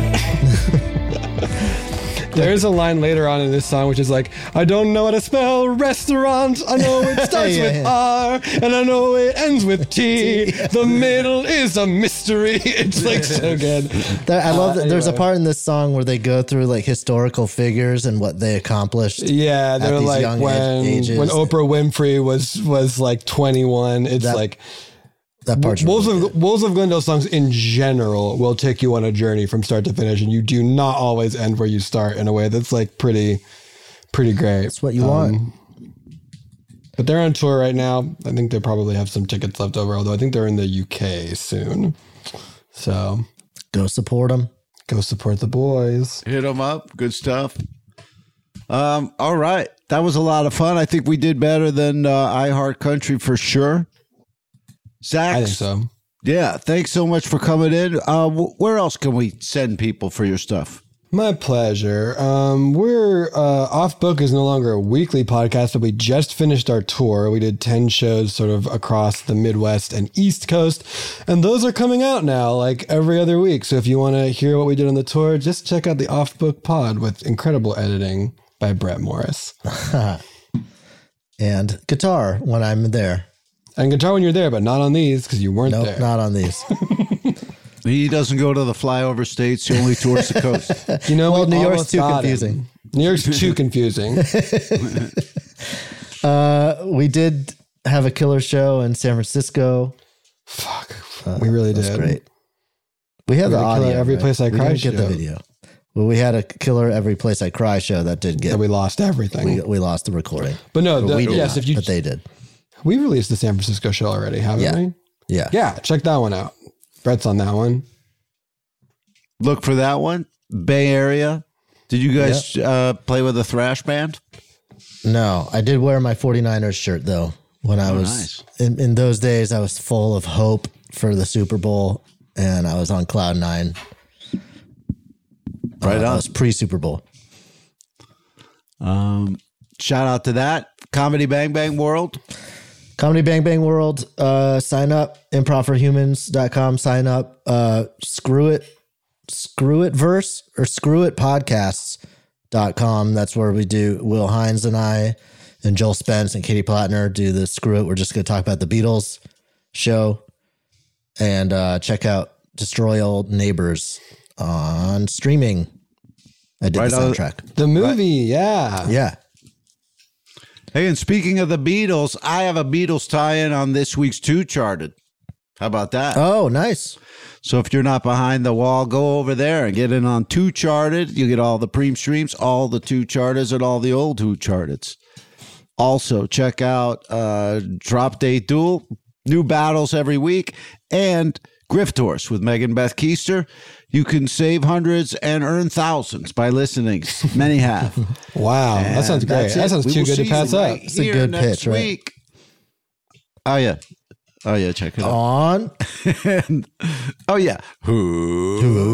There's a line later on in this song which is like, I don't know how to spell restaurant. I know it starts with R and I know it ends with T. The middle is a mystery. It's like so good. I love that. There's a Anyway. part in this song where they go through like historical figures and what they accomplished. Yeah, at they're these like young when ages. Oprah Winfrey was like 21. It's like that part's Wolves of Glendale songs in general will take you on a journey from start to finish, and you do not always end where you start in a way that's like pretty great. That's what you want. But they're on tour right now. I think they probably have some tickets left over, although I think they're in the UK soon. So go support them. Go support the boys. Hit them up. Good stuff. All right. That was a lot of fun. I think we did better than iHeart Country for sure. Zach. I think so. Yeah. Thanks so much for coming in. Where else can we send people for your stuff? My pleasure. We're Off Book is no longer a weekly podcast, but we just finished our tour. We did 10 shows sort of across the Midwest and East Coast, and those are coming out now like every other week. So if you want to hear what we did on the tour, just check out the Off Book pod with incredible editing by Brett Morris. And guitar when I'm there. And guitar when you're there, but not on these because you weren't there. Not on these. He doesn't go to the flyover states. He only tours the coast. You know, well, we New York's almost too got confusing. him. New York's too confusing. We did have a killer show in San Francisco. Fuck. We really That was did. great. We had We the had a Killer audio. Every right? Place I We Cry didn't get the show. video. Well, we had a killer Every Place I Cry show that did get. And we lost everything. We lost the recording. But no, we did yes, not, if you but they did. We released the San Francisco show already, haven't we? Yeah. Yeah, check that one out. Brett's on that one. Look for that one. Bay Area. Did you guys play with a thrash band? No, I did wear my 49ers shirt though. When I was in those days, I was full of hope for the Super Bowl, and I was on cloud nine. Right on. I was pre-Super Bowl. Shout out to that. Comedy Bang Bang World. Comedy Bang Bang World. Sign up. Improvforhumans.com. Sign up. Screw it verse or screw it podcasts.com. That's where we do. Will Hines and I and Joel Spence and Katie Plattner do the Screw It. We're just going to talk about the Beatles show, and check out Destroy Old Neighbors on streaming. I did the soundtrack. The movie, yeah. Yeah. Hey, and speaking of the Beatles, I have a Beatles tie-in on this week's Two Charted. How about that? Oh, nice. So if you're not behind the wall, go over there and get in on Two Charted. You get all the Preem streams, all the Two Charteds, and all the old Two Charteds. Also, check out Drop Date Duel, new battles every week, and Griftors with Megan Beth Keister. You can save hundreds and earn thousands by listening. Many have. Wow, And that sounds great. That sounds too good to pass up. It's a good pitch, right? Week. Oh, yeah. Oh, yeah, check it out. On. Oh, yeah. Who